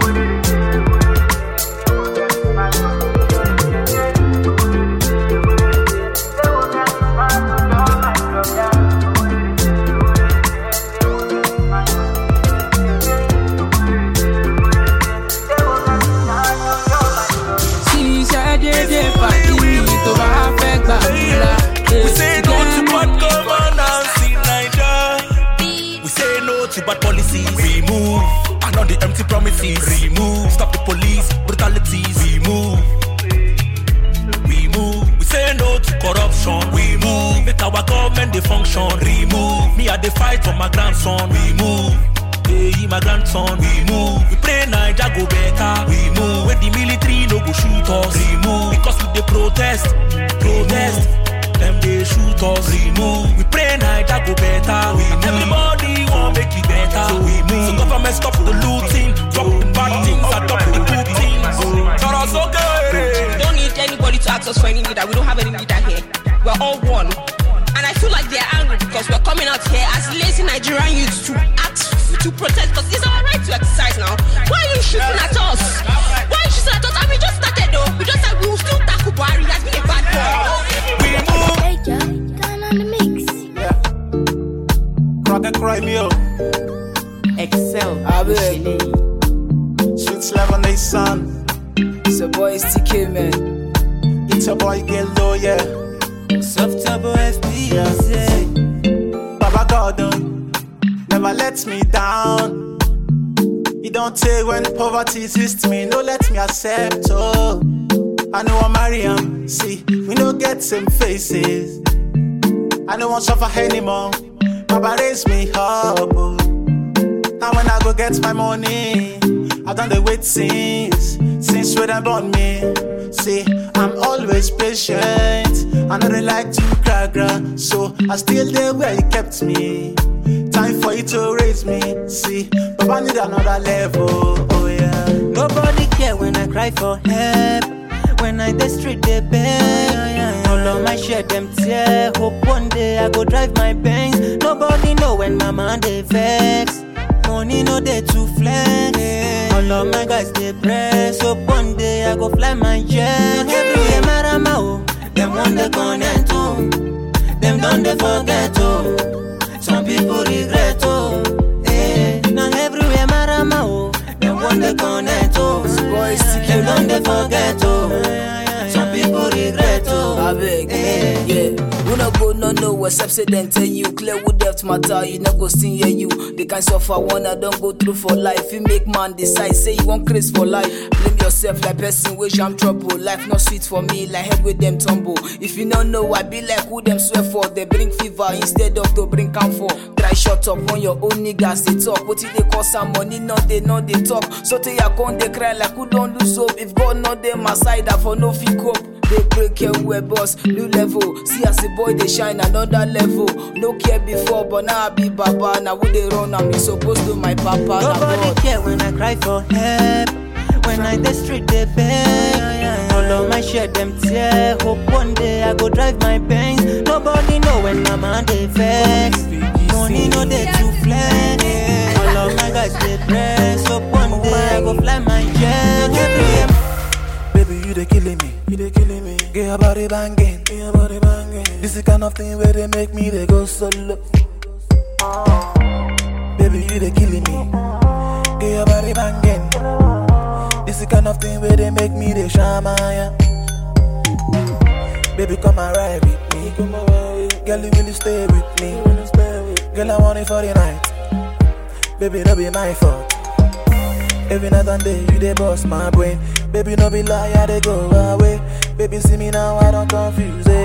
We say no to bad governance in Nigeria. We say no to bad policies. Remove and all the empty promises. Remove. Stop the police brutalities. Remove. We move. We say no to corruption. We move. Make our government they function. Remove. Me I dey fight for my grandson. We move. Hey, my grandson. We move. We pray Naija go better. We move. When the military no go shoot us. Remove. Because we dey protest. Protest. Them they shoot us, remove. We pray Naija go better. We everybody want make it better. So we move. So government stop the looting, drop the bad things, adopt the good things. Tell us okay. We don't need anybody to ask us for any leader. We don't have any leader here. We're all one. And I feel like they're angry because we're coming out here as lazy Nigerian youths to ask to protest because it's our right to exercise now. Why are you shooting at us? Why are you shooting at us? And we just started though. We just said we will still tackle Buhari as being a bad boy. Rocket cry me up. Excel. Abe. Sweet Slave on the sun. It's a boy T K man. It's a boy get low, yeah. Soft turbo F P, yeah. Baba God don't never let me down. He don't take when poverty exists me. No let me accept, oh. I know I'm Mariam. See, we no get same faces. I don't want to suffer anymore. Baba raise me up, oh. Now when I go get my money, I done the wait since, since when they born me. See, I'm always patient. I know they like to cry, cry. So I still there where you kept me. Time for you to raise me. See, Baba need another level, oh yeah. Nobody care when I cry for help. When I the street they beg. All of my share them tear. Hope one day I go drive my Benz. Nobody know when my man they vex. Money no day to flex. All of my guys they press. Hope one day I go fly my jet. Everywhere marama oh. Them want the connect oh. Them don't they forget oh. Some people regret oh. Eh. Now everywhere marama oh. Them want the connect oh. Them don't they forget oh. Some people regret oh. I beg, eh. Yeah. We no go no no except say them tell you clear with death matter. You no go still hear you. They can suffer one I don't go through for life. You make man decide say you want craze for life. Blame yourself like person which I'm trouble. Life not sweet for me like head with them tumble. If you don't know I be like who them swear for. They bring fever instead of to bring comfort. Try shut up on your own niggas they talk. What if they cost some money? No they know they talk. So tell ya con they cry like who don't lose hope. If God not them my side I for no fee cope. They break your web boss, new level. See as the boy they shine another level. No care before, but now I be Baba. Now we they run, I'm supposed to my papa. Nobody care when I cry for help. When I the street they beg. All of my share them tear. Hope one day I go drive my Benz. Nobody know when my man they vex. Money no day to flex. All of my guys they press. Hope one day I go fly my jet. Every Baby, you they killing me, you they killing me. Get your body banging, get your body banging. This is the kind of thing where they make me they go solo. Baby, you they killing me. Get your body banging. This is the kind of thing where they make me they shamaya. Baby, come and ride with me. Girl, you really stay with me. Girl, I want it for the night. Baby, don't be my fault. Every night and day, you they bust my brain. Baby, no be lie, they go away. Baby, see me now, I don't confuse it.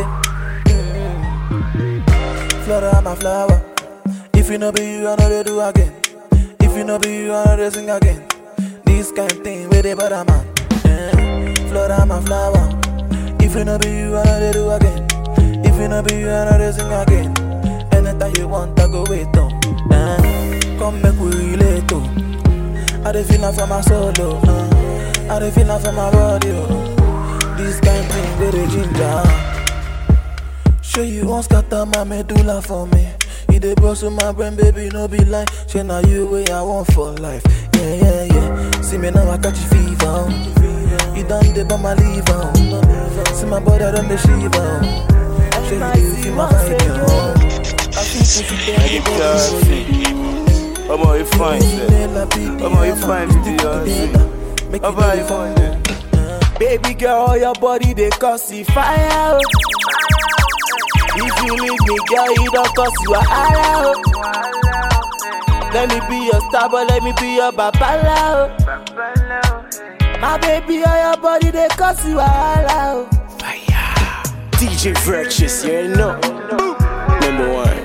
Mm-hmm. Flora, I'm a flower. If you know be you, I know they do again. If you know be you, I know they sing again. This kind of thing, where they bother man. Yeah. Flora, I'm a flower. If you know be you, I know they do again. If you know be you, I know they sing again. Anytime you want, I go wait on. Yeah. Come make we relate to. I dey feel for my soul, oh. I dey feel for my body, oh. this kind thing with a ginger. Show you won't scatter my medulla for me. You dey bust with my brain, baby, no be lie. Say now you way I want for life. Yeah, yeah, yeah. See me now I catch a fever. You done dey by my liver. See my body I done the shiver. Show you do feel my vibe. I feel pussy there. Omo, you fine, sir. Omo, you fine, still. Omo, you fine. Baby girl, your body they cause the fire. If you leave me, girl, you don't cause you a higher. Let me be your star, but let me be your babala. My baby, all your body they cause you a higher. D J Virtuous, you know. Number one.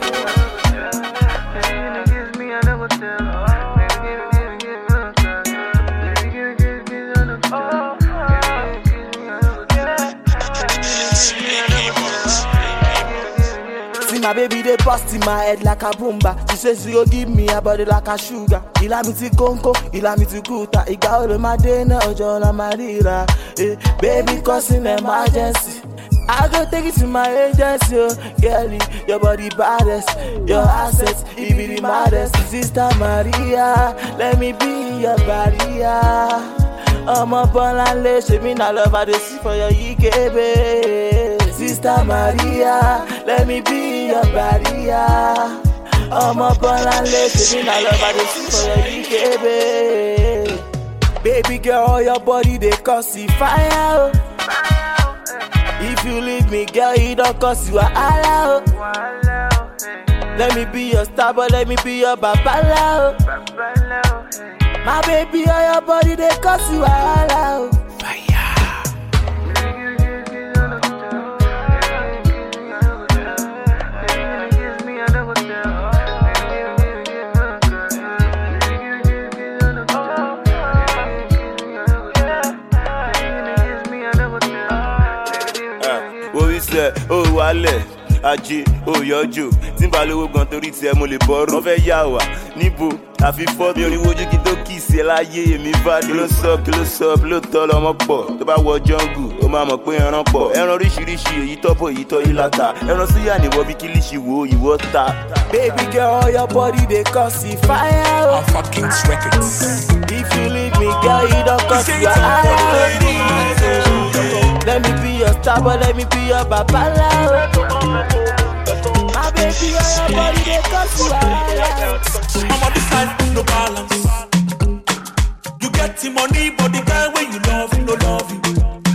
My baby they bust in my head like a boomba. She says she go give me a body like a sugar. He like me to conco, he like me to kuta. He got all of my dinner, Ojola Marira. Eh, baby cause in emergency, I go take it to my agency. Oh, girlie, your body baddest, your assets, he be the maddest. Sister Maria, let me be your barrier. I'm up on and lay, she mean I love how they see for your E K B. Sister Maria, let me be your barrier. I'm up on and lay, she mean I love how they see for your E K B. Baby girl, your body they cause the fire. If you leave me, girl, you don't cause you a allow. Let me be your star, but let me be your babala. My baby, all your body, they cause you all out. Uh, what we say? Oh, Wale. Aji, oh yọjú, tí n bá lówó gan torí tiẹ̀ mo lè bọ́rọ̀. Wọ́n fẹ́ yà wá níbo àfi fọ́ mi oríwo ojú kí n tó kì í ṣe láyé èmi bá dé. Kí ló sọ kí ló sọ ló tọ́ lọ́mọ pọ̀. Tó bá wọ jọ́ngù, ó máa mọ̀ pé ẹran pọ̀. Ẹran oríṣiríṣi èyí tọ́pọ̀ èyí tọ́ yìí láta. Ẹran síyà níwọ̀ bí kílíṣì wo ìwọ ta. Baby girl, your body they cause the fire. I'm fucking records. If you leave me, girl, you don't cause you fire. Let me be your star, but let me be your babala. My baby, all your body they cause you fire. I'm on this side, no balance. You get the money, but the guy when you love, no love you.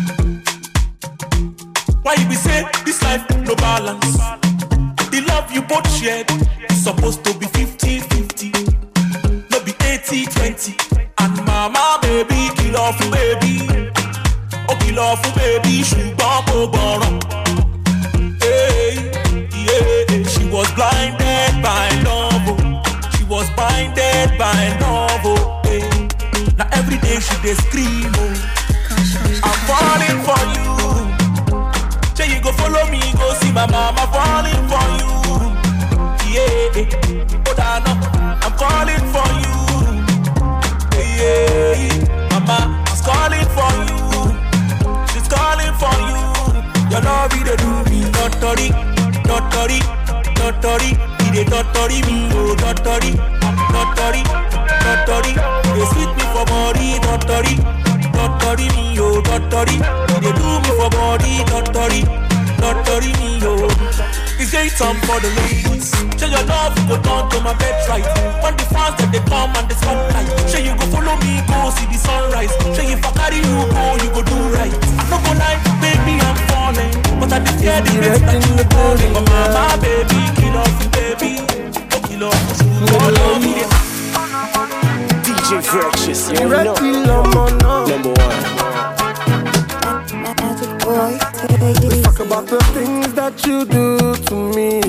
Why you be say this life, no balance? The love you both shared is supposed to be fifty fifty, no be eighty twenty. And mama, baby, kill off, baby. Oh, kill off, baby, ṣùgbọ́n kò gbọ́ràn. Hey, yeah, she was blinded by love. She was blinded by love. Hey. Now every day she dey scream. Oh. I'm falling for you. Say you go follow me, go see my mama falling for you. Yeah, oh, no, I'm calling for you. Yeah, mama, I'm calling for you. She's calling for you. Your love, you dey do me, dottori, dottori, dottori. You dey dottori me, oh, dottori, dottori, dottori. You sweet me for body, dottori, dottori me, oh, dottori. You dey do me for body, dottori, dottori me, oh. It's day time for the ladies. Say your love go down to my bed right. When the fans that they come and the spotlight. Say you go follow me, go see the sunrise. Say if I carry you go, you go do right. I no go lie, baby, I'm falling, but I just hear the best that you calling. But my baby, kill off, baby, oh kill off, all of me. D J Virtuous, you know. Number one. Let's talk about the things that you do to me.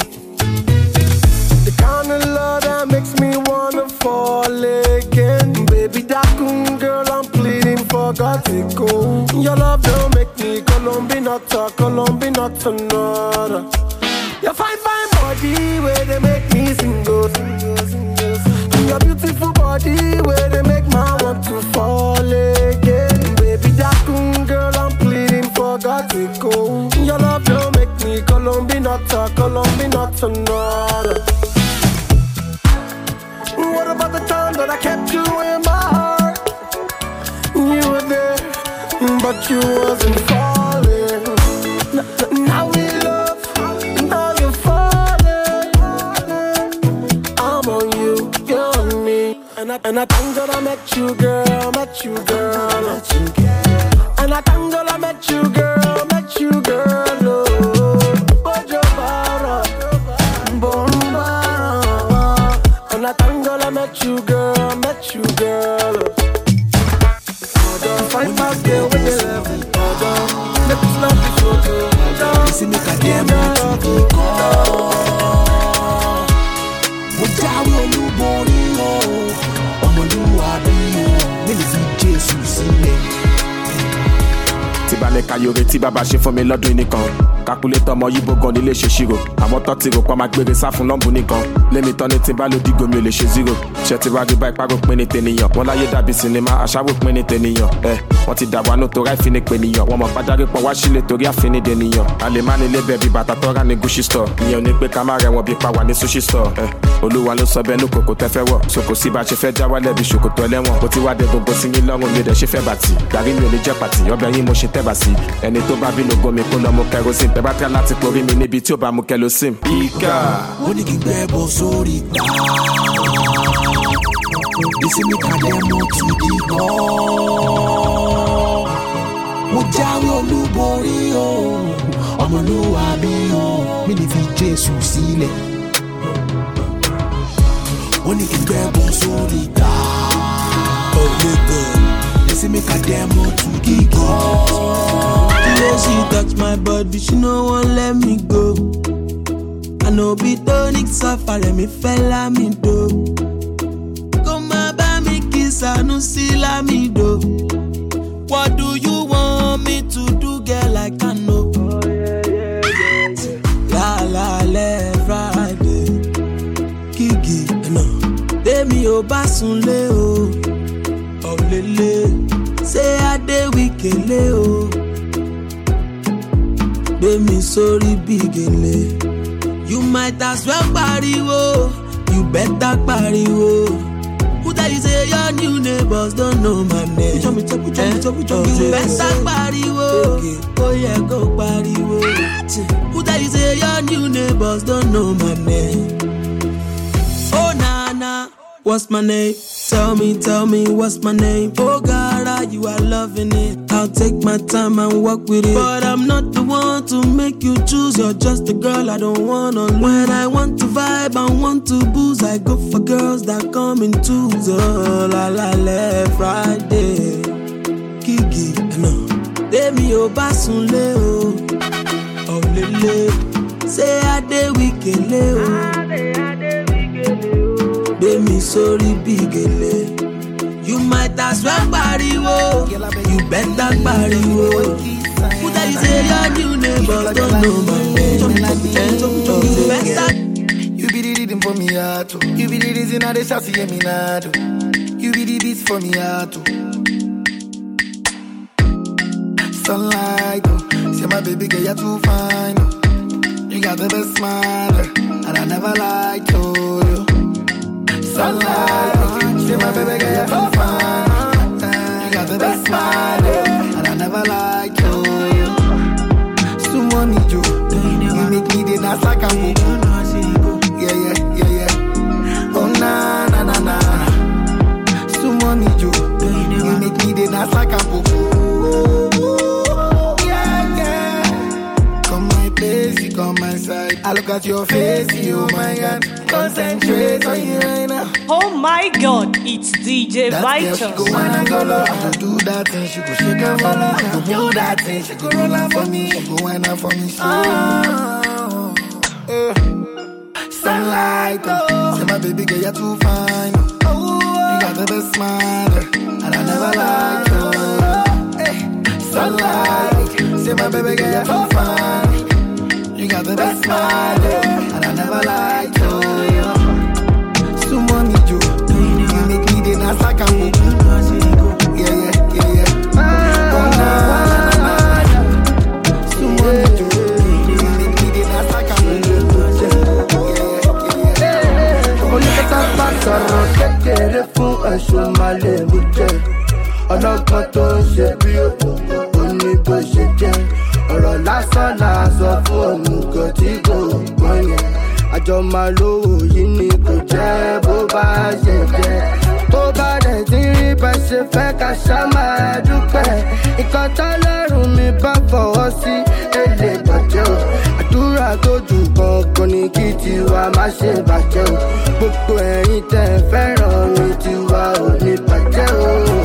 The kind of love that makes me wanna fall again. Baby, Dakun, girl, I'm pleading for God to go. Your love don't make me Colombian, not a Colombian, not another. Your fine, fine body where they make me single. Your beautiful body where they make my want to fall again. Baby, Dakun, girl, I'm pleading about the time that I kept you in my heart. You were there, but you wasn't falling. N- now we love, now you're falling. I'm on you, you're on me. And I, and I thank God I met you, girl, met you, girl, met you, girl. And I thank God I met you, girl, met you, girl, oh. And I thank God I met you, girl, met you, girl. Oh, fight fast, girl, with the level. Oh, let this love be so good. Oh, see me goddamn love you. Mo jáwé olúborí o, ọmọlúwàbí o, mi lè fi Jésù sílẹ̀. Tí balẹ̀ kayore tí bàbá ṣe fún mi lọ́dún nìkan. Calculator ọmọ yíbo gan nílé ṣe ṣírò. Àwọn tó ti rò pa máa gbére sá fún nọ́mbù nìkan. Lémi tán ní tí bá ló dìgò mi ò lè ṣe zero. Ṣé ti wá rí bá ipá rò pín ní tènìyàn? Wọ́n láyé dàbí sinimá, àṣàwò pín ní tènìyàn. Ẹ wọ́n ti dà wá nù tó ráì fi ní pènìyàn. Wọ́n mọ̀ bájáre pọ̀ wá sílé torí àfin dènìyàn. A lè má nílé bẹ́ẹ̀ bí bàtà tó rà ní Gucci store. Ìyẹn ò ní pé ká má rẹ̀wọ̀n bí pa wà ní sushi store. Ẹ Olúwa ló sọ bẹ́ẹ̀ nù kòkò tẹ́ fẹ́ wọ̀. Soko sí bá ṣe fẹ́ já wálẹ̀ bí ṣòkòtò ẹlẹ́wọ̀n. Mo ti wá dé gbogbo sí yín lọ́rùn mi ò dẹ̀ ṣe fẹ́ bàtì. Gàrí mi ò ní jẹ́ pàtì, ọbẹ̀ yín mo ṣe tẹ́ bà sí. Ẹni tó bá bínú gomi kó lọ mú kerosene. Tẹ́ bá tẹ́ láti porí mi níbi tí ó bá mú kerosene. Ìkà. Ó ní kí n gbẹ́ bọ́ sórí ta. Bísí mi kàdé mo ti di gan. Mo jáwé olúborí o, ọmọlúwàbí o, mi lè fi Jésù sílẹ̀. Ó ní kí n gbẹ́ bọ́ sórí ta. Bísí mi kàdé mo ti di gan. The way she touch my body, she no wan let me go. I know be tonic suffer, let me fella me do. Come on, buy me kiss, I no see la me do. What do you want me to do, girl? I can know. Oh, yeah, yeah, yeah. La la le Friday, Kiki, no. Demi o basunle o, oh lele. Say I de wikele o. Demi sorry bigele. You might as well pariwo, you better pariwo. Who tell you say your new neighbors don't know my name? You better pariwo, oh yeah, go pariwo. Who tell you say your new neighbors don't know my name? Oh Nana, what's my name? Tell me, tell me, what's my name? Oh God, you are loving it. I'll take my time and walk with it. But I'm not the one to make you choose. You're just a girl I don't wanna lose. When I want to vibe and want to booze, I go for girls that come in twos. Oh la la la, Friday, Kiki, no. Demi o basunle o, oh lele. Say I de wikele o. Demi sorry bigele. You might as well pariwo, you better pariwo. Who tell you say your new neighbors don't know my name? You be the rhythm for me heart, you be the reason I dey shout to me now. You be the beat for me heart. Sunlight, oh. Say my baby girl you're too fine. Oh. You got the best smile, and I never lied to you. Sunlight, say my baby girl you're too fine. You got the best smile, and I never lied to you. Someone need you, you make me the dance like I'm yeah, yeah, yeah, yeah. Oh na na na na. Someone need you, you make me the dance like I'm yeah, yeah. Come my place, you come my side. I look at your face, you my God. Concentrate on you right now. Oh my God, it's D J Vital. She go wanna go low, I do that thing. She go shake her for me, I go do that thing. She go roll out for me, she go wind up for me. Oh, uh, sunlight, oh. Say my baby girl you're too fine. Oh, you got the best smile, and I never liked you. Hey, sunlight, say my baby girl you're too fine. You got the best smile, and I never liked you. Someone need you, you make me the dance like I'm yeah, yeah, yeah, yeah. Oh, nah, nah, nah. Someone need you, you make me the dance like I'm yeah, yeah, yeah, yeah. Oh, look at that back, ẹ̀ṣọ́ máa lè mú jẹ́. Ọlọ́gbọ́n tó ń ṣe bí ó ní bó ṣe jẹ́. Ọ̀rọ̀ lásán là sọ fún òmùgọ̀ tí kò gbọ́n yẹn. Àjọ máa lówó yìí ni kò jẹ́ bó bá ṣe jẹ́. Tó bá dẹ̀ tí rí bá ṣe fẹ́ ká ṣá máa dúpẹ́. Nǹkan tọ́lọ́run mi bá fọwọ́ sí èlé bàjẹ́ o. Àdúrà tó jù gangan ni kí tiwa má ṣe bàjẹ́ o. Gbogbo ẹ̀yin tẹ̀ fẹ́ràn mi tiwa ò ní bàjẹ́ o.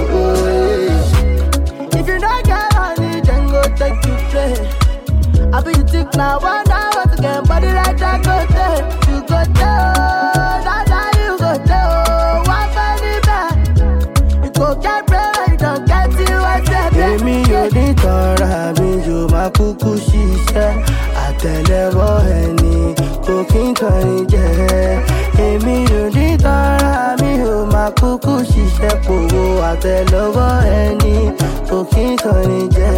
If you don't get money, then go take you play. I be you think now, one hour to get body like that, go there. You go there, now now you go there. One penny back, you go get bread, you don't get you a second. Èmi ò ní tọ́ra mi, yóò máa kúkú ṣiṣẹ́. Àtẹ́lẹwọ́ ẹni kò kí n tàn ní jẹ. Èmi ò ní tọ́ra mi, yóò máa kúkú ṣiṣẹ́. Pòwó àtẹ́lẹwọ́ ẹni kò kí n tàn ní jẹ.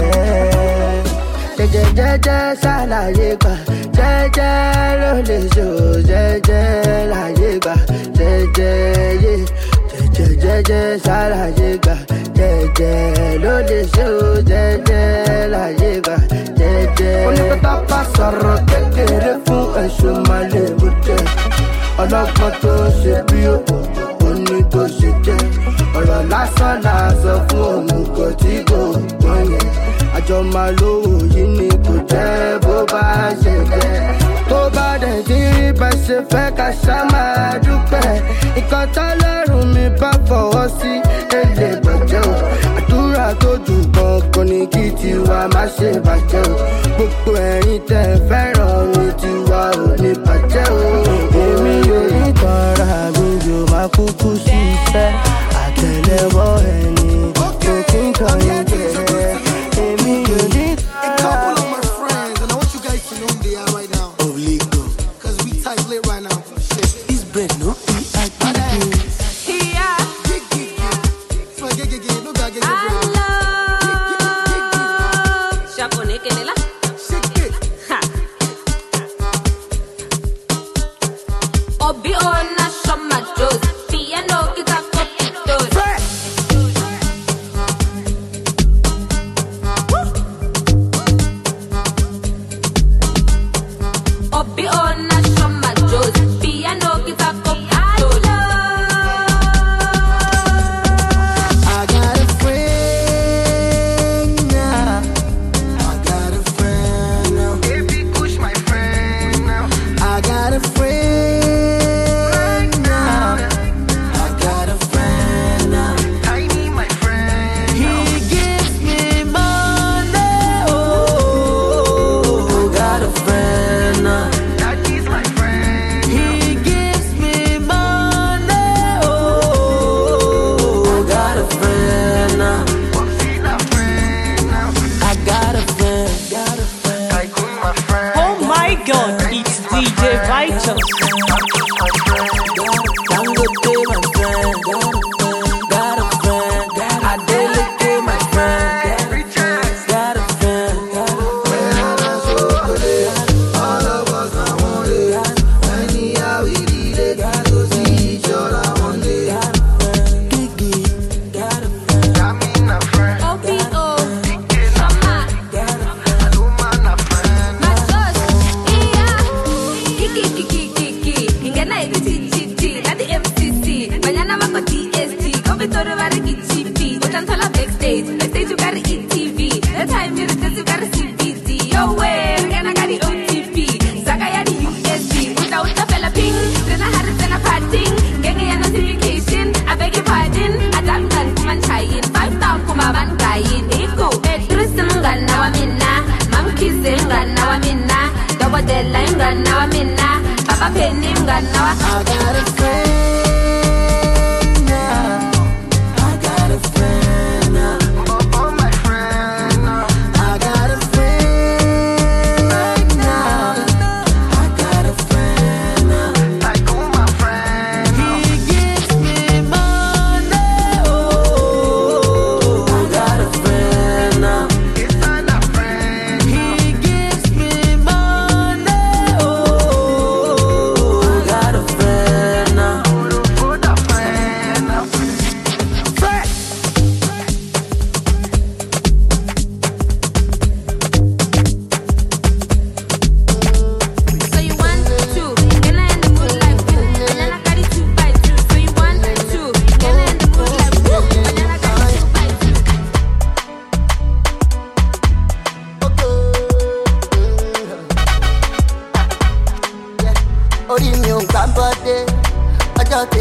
Jẹ́jẹ́ ṣàlàyé gbà, jẹ́jẹ́ ló lè ṣe o, jẹ́jẹ́ láyé gbà, jẹ́jẹ́ yé. Jẹ́jẹ́ jẹ́jẹ́ ṣàlàyé gbà, jẹ́jẹ́ ló lè ṣe o, jẹ́jẹ́ láyé gbà, jẹ́jẹ́. Onípẹ́tà bá sọ̀rọ̀ kékeré fún ẹ̀ṣọ́ máa lè mú jẹ́. Ọlọ́gbọ́n tó ń ṣe bí ó ní bó ṣe jẹ́. Ọ̀rọ̀ lásán là sọ fún òmùgọ̀ tí kò gbọ́n yẹn. Àjọ máa lówó yìí ni kò jẹ́ bó bá ṣe jẹ́. Tó bá dẹ̀ tí rí bá ṣe fẹ́ ká ṣá máa dúpẹ́. Nǹkan tọ́lọ́run mi bá fọwọ́ sí èlé bàjẹ́ o. Àdúrà tó jù gangan ni kí tiwa má ṣe bàjẹ́ o. Gbogbo ẹ̀yin tẹ̀ fẹ́ràn mi tiwa ò ní bàjẹ́ o. Èmi ò ní tọ́ra mi, yóò máa kúkú ṣiṣẹ́. Àtẹ́lẹwọ́ ẹni kò kí n tàn yín jẹ. Èmi ò ní A couple of my friends, and I want you guys to know who they are right now. Oh, legal. Cause we tight lit right now. Shit. This bread no be I give you. Yeah. Gig, gig, gig. So gig, gig, gig. No guy get your bread. Chaponekelela. Shake it. Ha.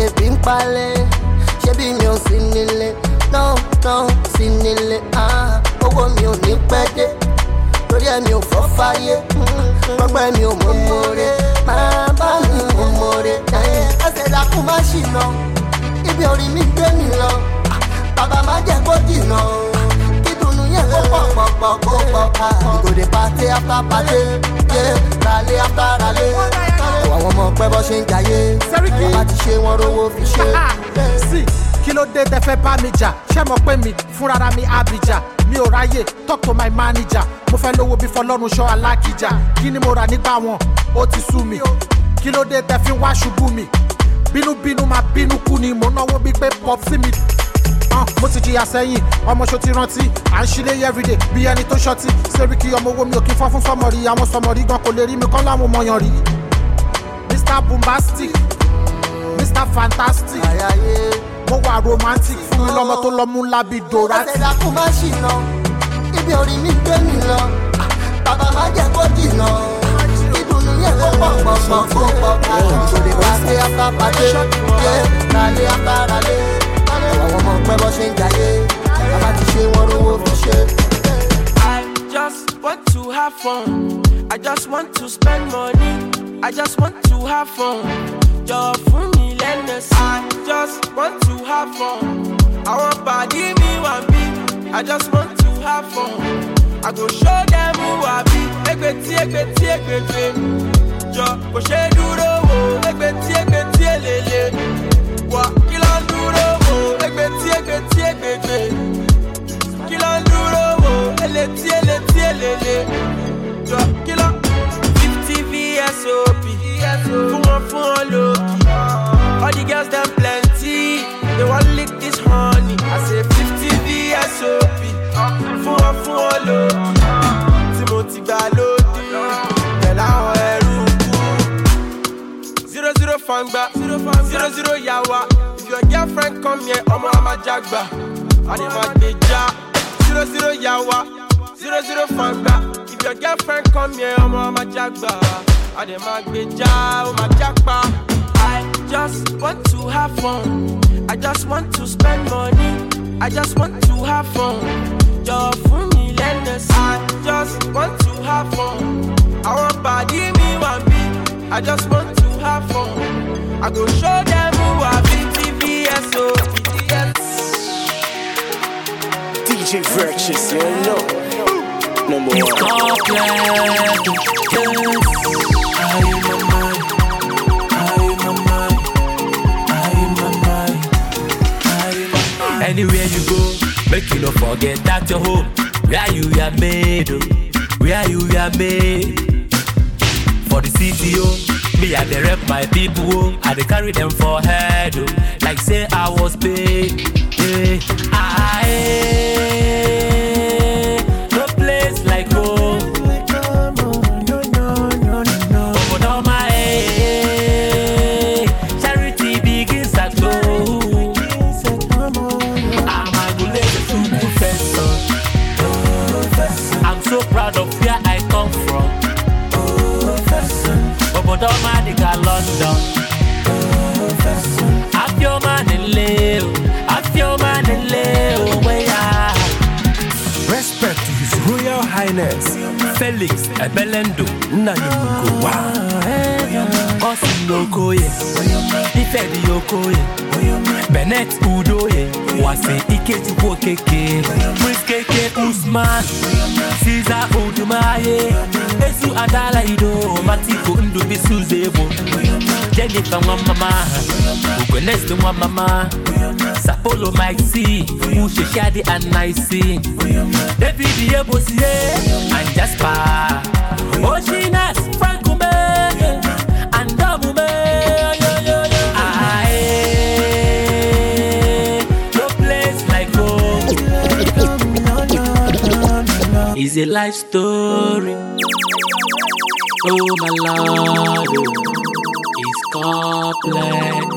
bí ń palẹ̀ ṣé bí mi ò sí nílé no no sí nílé owó mi ò ní pẹ́ dé torí ẹ̀ mi ò fọ́ fáyé gbọ́gbẹ́ mi ò mú mọ́re máa bá mi mú mọ́re ẹsẹ̀ dákú má ṣìnà ibi orí mi gbé mi lọ bàbá má jẹ́ kó dìnà kí dùnú yẹn kó pọ̀ pọ̀ pọ̀ kó pọ̀ we go dey party after party rally after rally àwọn ọmọ pẹ́ bọ́ ṣe ń jayé bàbá ti ṣe wọn rówó fi ṣe. sí kí ló dé tẹ fẹ́ bá mi jà ṣé mo pé mi fúnra mi àbíjà mi ò ráyè talk to my manager mo fẹ́ lówó bí fọlọ́run ṣọ́ alákìjà kí ni mo rà nígbà wọn ó ti sú mi kí ló dé tẹ fi wá ṣubú mi bínúbínú máa bínú kú ni mo náwó bí pé pop sí mi. mo ti jìyà sẹ́yìn ọmọ ṣo ti rántí à ń ṣílé everyday bí ẹni tó ṣọtí Seriki ọmọ owó mi ò kí fọ́ fún sọmọrí àwọn sọmọrí gan kò lè rí mi kán láwọn mọyàn rí Mister Bombastic Mister Fantastic mo wà romantic fún mi lọ́mọ tó lọ́mú lábí dorati. ẹsẹ̀ dákú má ṣìnà ibi orí mi gbé mi lọ bàbá má jẹ́ kó dìnà ìdùnnú yẹn kó pọ̀ pọ̀ pọ̀ kó pọ̀ pọ̀ ìṣòro pàṣẹ after pàṣẹ rálé after rálé àwọn ọmọ pẹ́ bọ́ ṣe ń jayé bàbá ti ṣe wọn rówó fi ṣe. I just want to have fun. I just want to spend money. I just want to have fun. Jọ fún mi lẹ́nẹ̀sì. I just want to have fun. Àwọn pàdé mi wà bí. I just want to have fun. I go show them who I be. Ẹgbẹ́ tí ẹgbẹ́ tí ẹgbẹ́ gbé. Jọ kò ṣe dúró wò. Ẹgbẹ́ tí ẹgbẹ́ tí èlélẹ̀. Wà kí ló ń dúró wò. Ẹgbẹ́ tí ẹgbẹ́ tí ẹgbẹ́ gbé. Kí ló ń dúró wò. Elétí elétí èlélẹ̀. Jọ kí ló fifty V S O P. Fún wọn fún wọn lókì. All the girls them plenty. They want lick this honey. I say fifty V S O P. Fún wọn fún wọn lókì. Tí mo ti gbà lódì. Pẹ̀lú àwọn ẹrú kú. Zero zero fangba. Zero zero yawa. If your girlfriend come here, ọmọ àmà jagba. Àdè máa gbé já. Zero zero yawa. Zero zero fangba. If your girlfriend come here, ọmọ àmà jagba. Àdè máa gbé já, ó máa jápa. I just want to have fun. I just want to spend money. I just want to have fun. Jọ fún mi lẹ́nẹ̀sì. I just want to have fun. Àwọn pàdé mi wà bí. I just want to have fun. I go show them who I be. T V S O P D S. D J Fractious, you know. Number one. It's complex. I am my mind. I am my mind. I am my mind. I am my mind. Anywhere you go, make you no forget that your home. Where you are made, oh. Where you are made. For the city, oh. Me, I dey rep my people, oh. I dey carry them for head, oh. Like say I was paid, yeah. I, no place like home. No, no, no, no. Open all my head. Charity begins at home. I'm a good little professor. I'm so proud of where I come from. But all my nigga London. I feel man in Leo. I feel man in Leo. Where ya? Respect to His Royal Highness Felix Ebelendo Nanyuko. Wow. Osin Okoye. Ifedi Okoye. Bennett Udoye. Wase Iketu Wokeke. Prince Keke Usman. Caesar Odumaye. Esu Adala Ido. Matiko Ndu Bisuzebo. Jennifer Mama. Ugonest Mama. Sapolo Mike C. Ushe Shadi and Nicey. David Yebosie. And Jasper. Oshinas Frankume. And Damume. It's a life story. Oh my lord, it's complex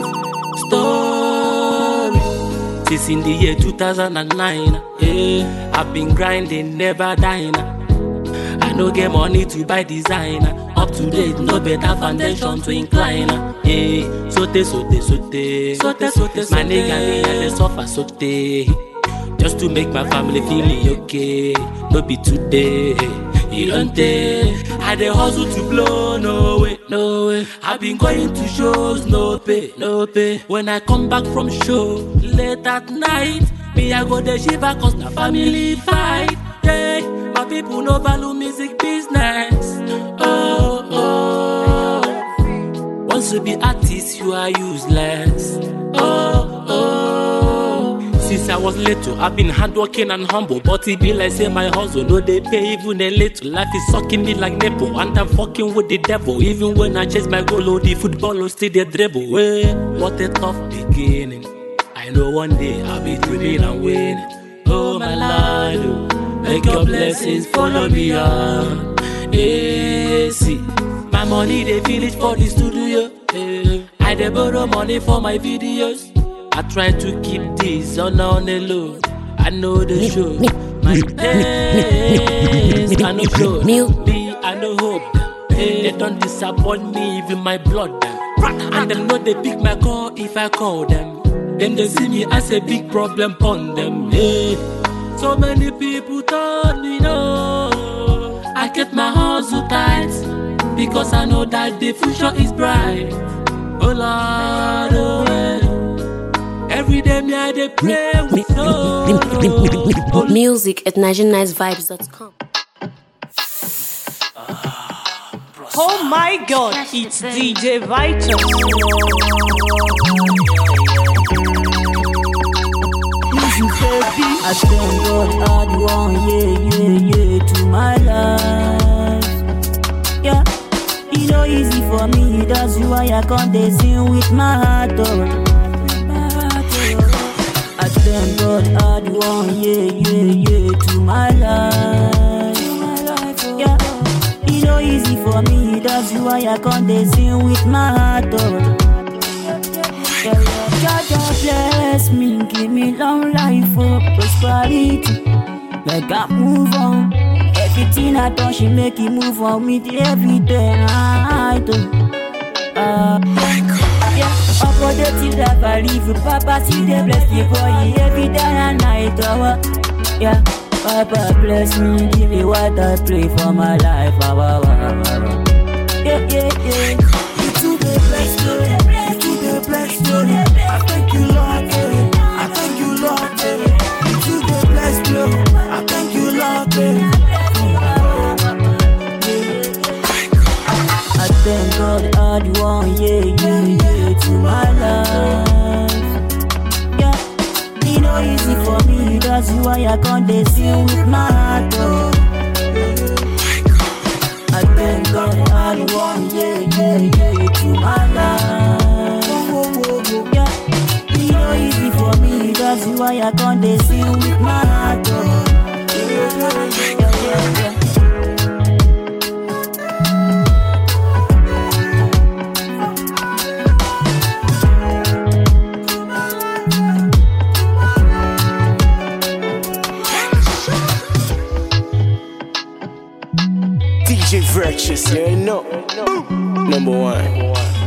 story. Since in the year two thousand nine, yeah, I've been grinding, never dying. I no get money to buy designer. Up to today, no better foundation to incline. Hey, sote, sote, sote, sote, sote, my nigga, me and the suffer sote. Just to make my family feel okay. No be today, you don't take. I dey hustle to blow, no way, no way. I've been going to shows, no pay, no pay. When I come back from show, late at night, me I go the shiver cause na family fight. Yeah, my people no value music business. Oh, oh. Once you be artist, you are useless. Oh, oh. Since I was little, I've been hardworking and humble. But it be like say my hustle, no they pay even a little. Life is sucking me like nipple, and I'm fucking with the devil. Even when I chase my goal, oh, the football will still the dribble. Well, what a tough beginning. I know one day I'll be winning and winning. Oh my Lord, make your blessings follow me on. Hey, see, my money they finish for the studio. Hey, I dey borrow money for my videos. I try to keep this on on the low. I know the show. My days, I know show. Me, I know hope. Hey, they don't disappoint me, even my blood. And them know they pick my call if I call them. Then they see me as a big problem on them. Hey, so many people told me no. I kept my hustle tight because I know that the future is bright. Oh Lord, oh well. Every day me I dey pray with no, no. Music at nigerian nice vibes dot com. Oh my God, it's D J Vitus. I thank God add one yeah, yeah, yeah to my life. Yeah, it no easy for me, that's why I can't dey sing with my heart. Oh. I thank God add one yeah, yeah, yeah to my life. Yeah, it no easy for me, that's why I can't dey sing with my heart. Oh. Yeah, yeah. God bless me, give me long life for prosperity. Like I move on, everything I touch, she make it move on with every day I do. Uh, yeah, up for the things that I live with Papa, see the bless me boy every day and night. Uh, yeah, Papa bless me, give me what I pray for my life. Uh, uh, uh, uh. Yeah, yeah, yeah. You too the bless me, you too the bless me. I thank you, Lord. I thank you, Lord. You too the bless me. I thank you, Lord. I thank God add one yeah, yeah, yeah to my life. Yeah, it no easy for me, that's why I can't dey sing with my heart. Oh. I thank God add one yeah, yeah, yeah to my life. Yeah, it no easy for me, that's why I can't dey sing with my heart. Oh. Yeah, yeah, yeah, yeah. D J Virtuous, you know. Number one.